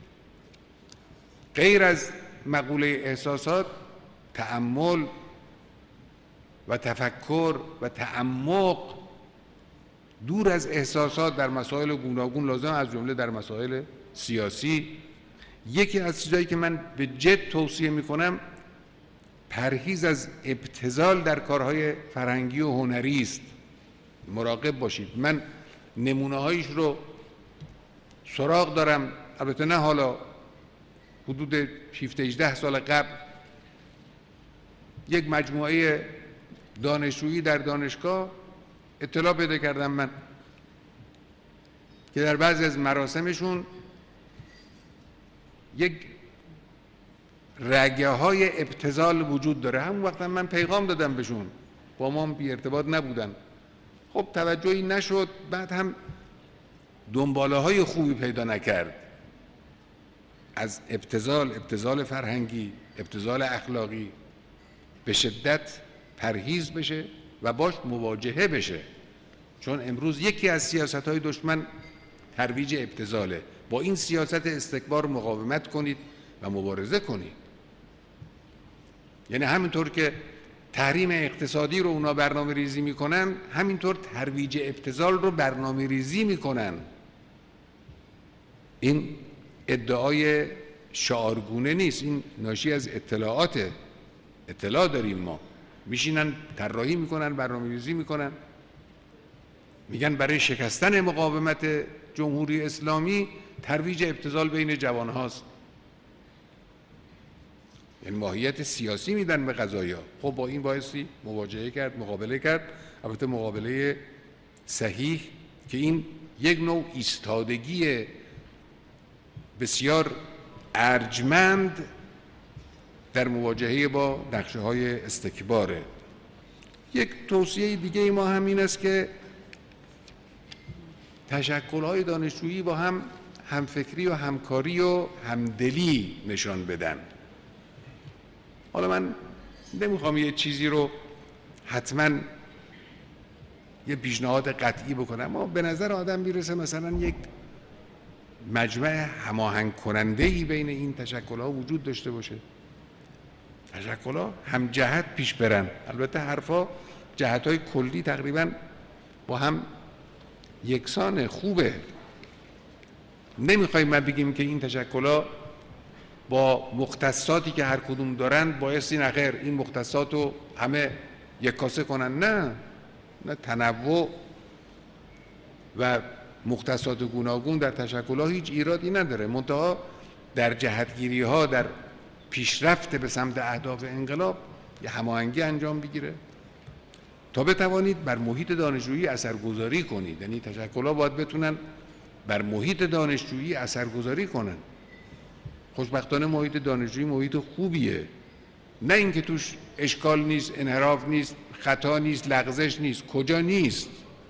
غیر از مقوله احساسات تأمل و تفکر و تعمق دور از احساسات در مسائل گوناگون لازم، از جمله در مسائل سیاسی. یکی از چیزایی که من به جد توصیه میکنم پرهیز از ابتذال در کارهای فرهنگی و هنری است. مراقب باشید. من نمونه هایش رو سراغ دارم، البته نه حالا، حدود 17-18 سال قبل یک مجموعه دانشجویی در دانشگاه اطلاع پیدا کردم من که در بعضی از مراسمشون یک رگه های ابتذال وجود داره. همون وقتا من پیغام دادم بهشون، با ما بی ارتباط نبودن. خب توجهی نشد، بعد هم دنباله های خوبی پیدا نکرد. از ابتذال فرهنگی، ابتذال اخلاقی به شدت پرهیز بشه و باش مواجهه بشه، چون امروز یکی از سیاست‌های دشمن ترویج ابتذاله. با این سیاست استکبار مقاومت کنید و مبارزه کنید. یعنی همینطور که تحریم اقتصادی رو اونا برنامه ریزی میکنن، همینطور ترویج ابتذال رو برنامه ریزی میکنن. این ادعای شعارگونه نیست، این ناشی از اطلاعاته. اطلاع داریم ما. میشینن طراحی میکنن، برنامه ریزی میکنن، میگن برای شکستن مقاومت جمهوری اسلامی ترویج ابتذال بین جوان هاست. یعنی ماهیت سیاسی میدن به قضایا. خب با این بایستی مواجهه کرد، مقابله کرد، البته مقابله صحیح که این یک نوع ایستادگی بسیار ارجمند در مواجهه با نقشه‌های استکباره. یک توصیه دیگه ما هم این است که تشکل‌های دانشجویی با هم همفکری و همکاری و همدلی نشان بدن. حالا من نمیخوام یه چیزی رو حتما یه پیشنهاد قطعی بکنم، اما به نظر آدم میرسه مثلا یک مجمع هماهنگ کننده‌ای بین این تشکل‌ها وجود داشته باشه. تشکل‌ها هم جهت پیش برن. البته حرفا جهت‌های کلی تقریبا با هم یکسان خوبه. نمیخوایم ما بگیم که این تشکل‌ها با مختصاتی که هر کدوم دارن بایستی نخیر این مختصات رو همه یک کاسه کنن. نه، تنوع و مختصات گوناگون در تشکل‌ها هیچ ایرادی نداره، منتها در جهتگیری‌ها، در پیشرفت به سمت اهداف انقلاب یه هماهنگی انجام بگیره تا بتوانید بر محیط دانشجویی اثرگذاری کنید. یعنی تشکل‌ها باید بتونن بر محیط دانشجویی اثرگذاری کنن. خوشبختانه محیط دانشجویی محیط خوبیه، نه اینکه توش اشکال نیست، انحراف نیست، خطا نیست، لغزش نیست. کجا نیست؟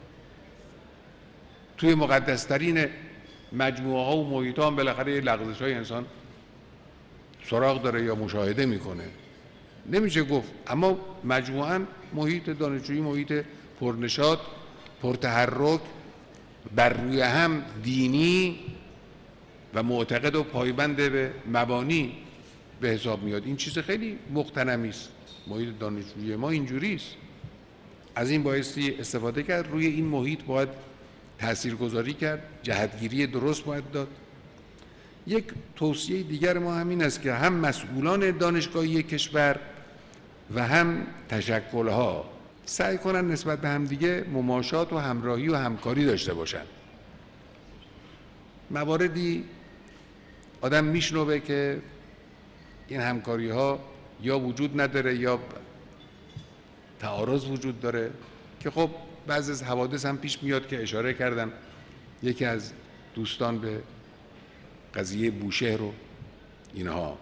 توی مقدس‌ترین مجموعه ها و محیط ها هم بالاخره لغزش های انسان سراغ داره یا مشاهده میکنه، نمیشه گفت. اما مجموعاً محیط دانشجویی محیط پرنشاط، پرتحرک، بر روی هم دینی و معتقد و پایبند به مبانی به حساب میاد. این چیز خیلی مغتنمی است. محیط دانشجویی ما اینجوری است. از این بایستی استفاده کرد. روی این محیط باید تاثیرگذاری کرد، جهتگیری درست باید داد. یک توصیه دیگر ما همین است که هم مسئولان دانشگاهی کشور و هم تشکل‌ها سعی کنن نسبت به همدیگه مماشات و همراهی و همکاری داشته باشن. مواردی آدم میشنوه که این همکاری ها یا وجود نداره یا تعارض وجود داره، که خب بعضی از حوادث هم پیش میاد که اشاره کردم. یکی از دوستان به قضیه بوشهر و اینها.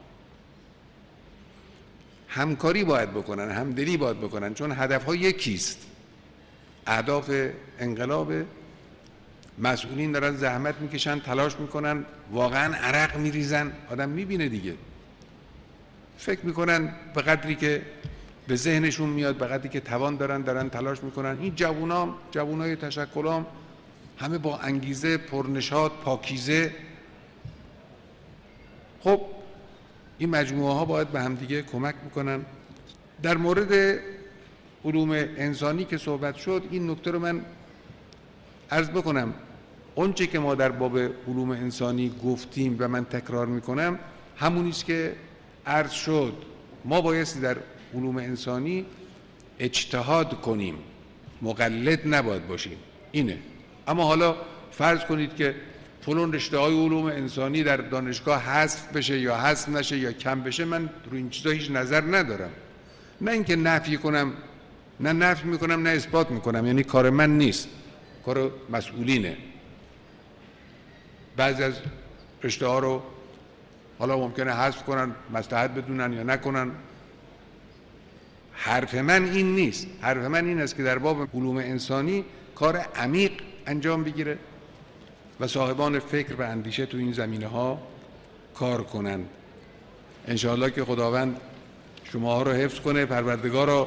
همکاری باید بکنن، همدلی باید بکنن، چون هدفها یکیست. اهداف انقلاب. مسئولین دارن زحمت میکشن، تلاش میکنن، واقعا عرق میریزن، آدم میبینه دیگه. فکر میکنن به قدری که به ذهنشون میاد، به قدری که توان دارن تلاش میکنن. این جوانای تشکلام همه با انگیزه، پرنشاط، پاکیزه. خب این مجموعه ها باید به همدیگه کمک میکنن. در مورد علوم انسانی که صحبت شد، این نکته رو من عرض بکنم. اونچه که ما در باب علوم انسانی گفتیم و من تکرار میکنم همونی است که عرض شد. ما بایستی در علوم انسانی اجتهاد کنیم، مقلد نباید باشیم. اینه. اما حالا فرض کنید که فلان رشته‌های علوم انسانی در دانشگاه حذف بشه یا حذف نشه یا کم بشه، من روی این چیزا هیچ نظر ندارم. نه اینکه نفی کنم، نه نفی میکنم، نه اثبات میکنم. یعنی کار من نیست، کار مسئولینه. بعضی از رشته‌ها رو حالا ممکنه حذف کنن، مصلحت بدونن یا نکنن. حرف من این نیست. حرف من این است که در باب علوم انسانی کار عمیق انجام بگیره و صاحبان فکر و اندیشه تو این زمینه ها کار کنند. انشاءالله که خداوند شما ها رو حفظ کنه. پروردگارا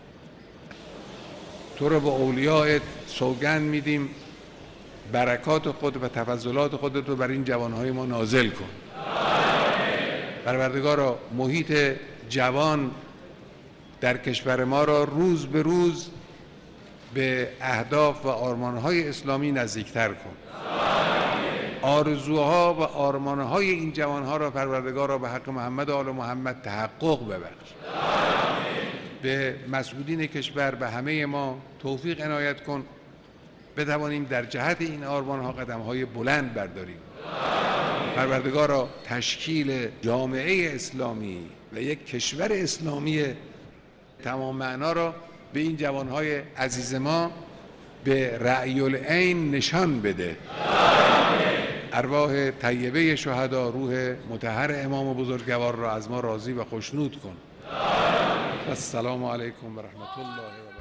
تو رو به اولیاءت سوگند میدیم برکات خود و تفضلات خودت رو بر این جوانهای ما نازل کن. پروردگارا محیط جوان در کشور ما را روز به روز به اهداف و آرمانهای اسلامی نزدیکتر کن. آرزوها و آرمانهای این جوانها را پروردگارا به حق محمد و آل محمد تحقق ببخش. به مسئولین کشور، به همه ما توفیق عنایت کن بتوانیم در جهت این آرمانها قدمهای بلند برداریم. پروردگارا تشکیل جامعه اسلامی و یک کشور اسلامی تمام معنا را به این جوانهای عزیز ما به رأی العین نشان بده. ارواح طیبه شهدا، روح مطهر امام بزرگوار را از ما راضی و خوشنود کن. السلام علیکم و رحمت الله و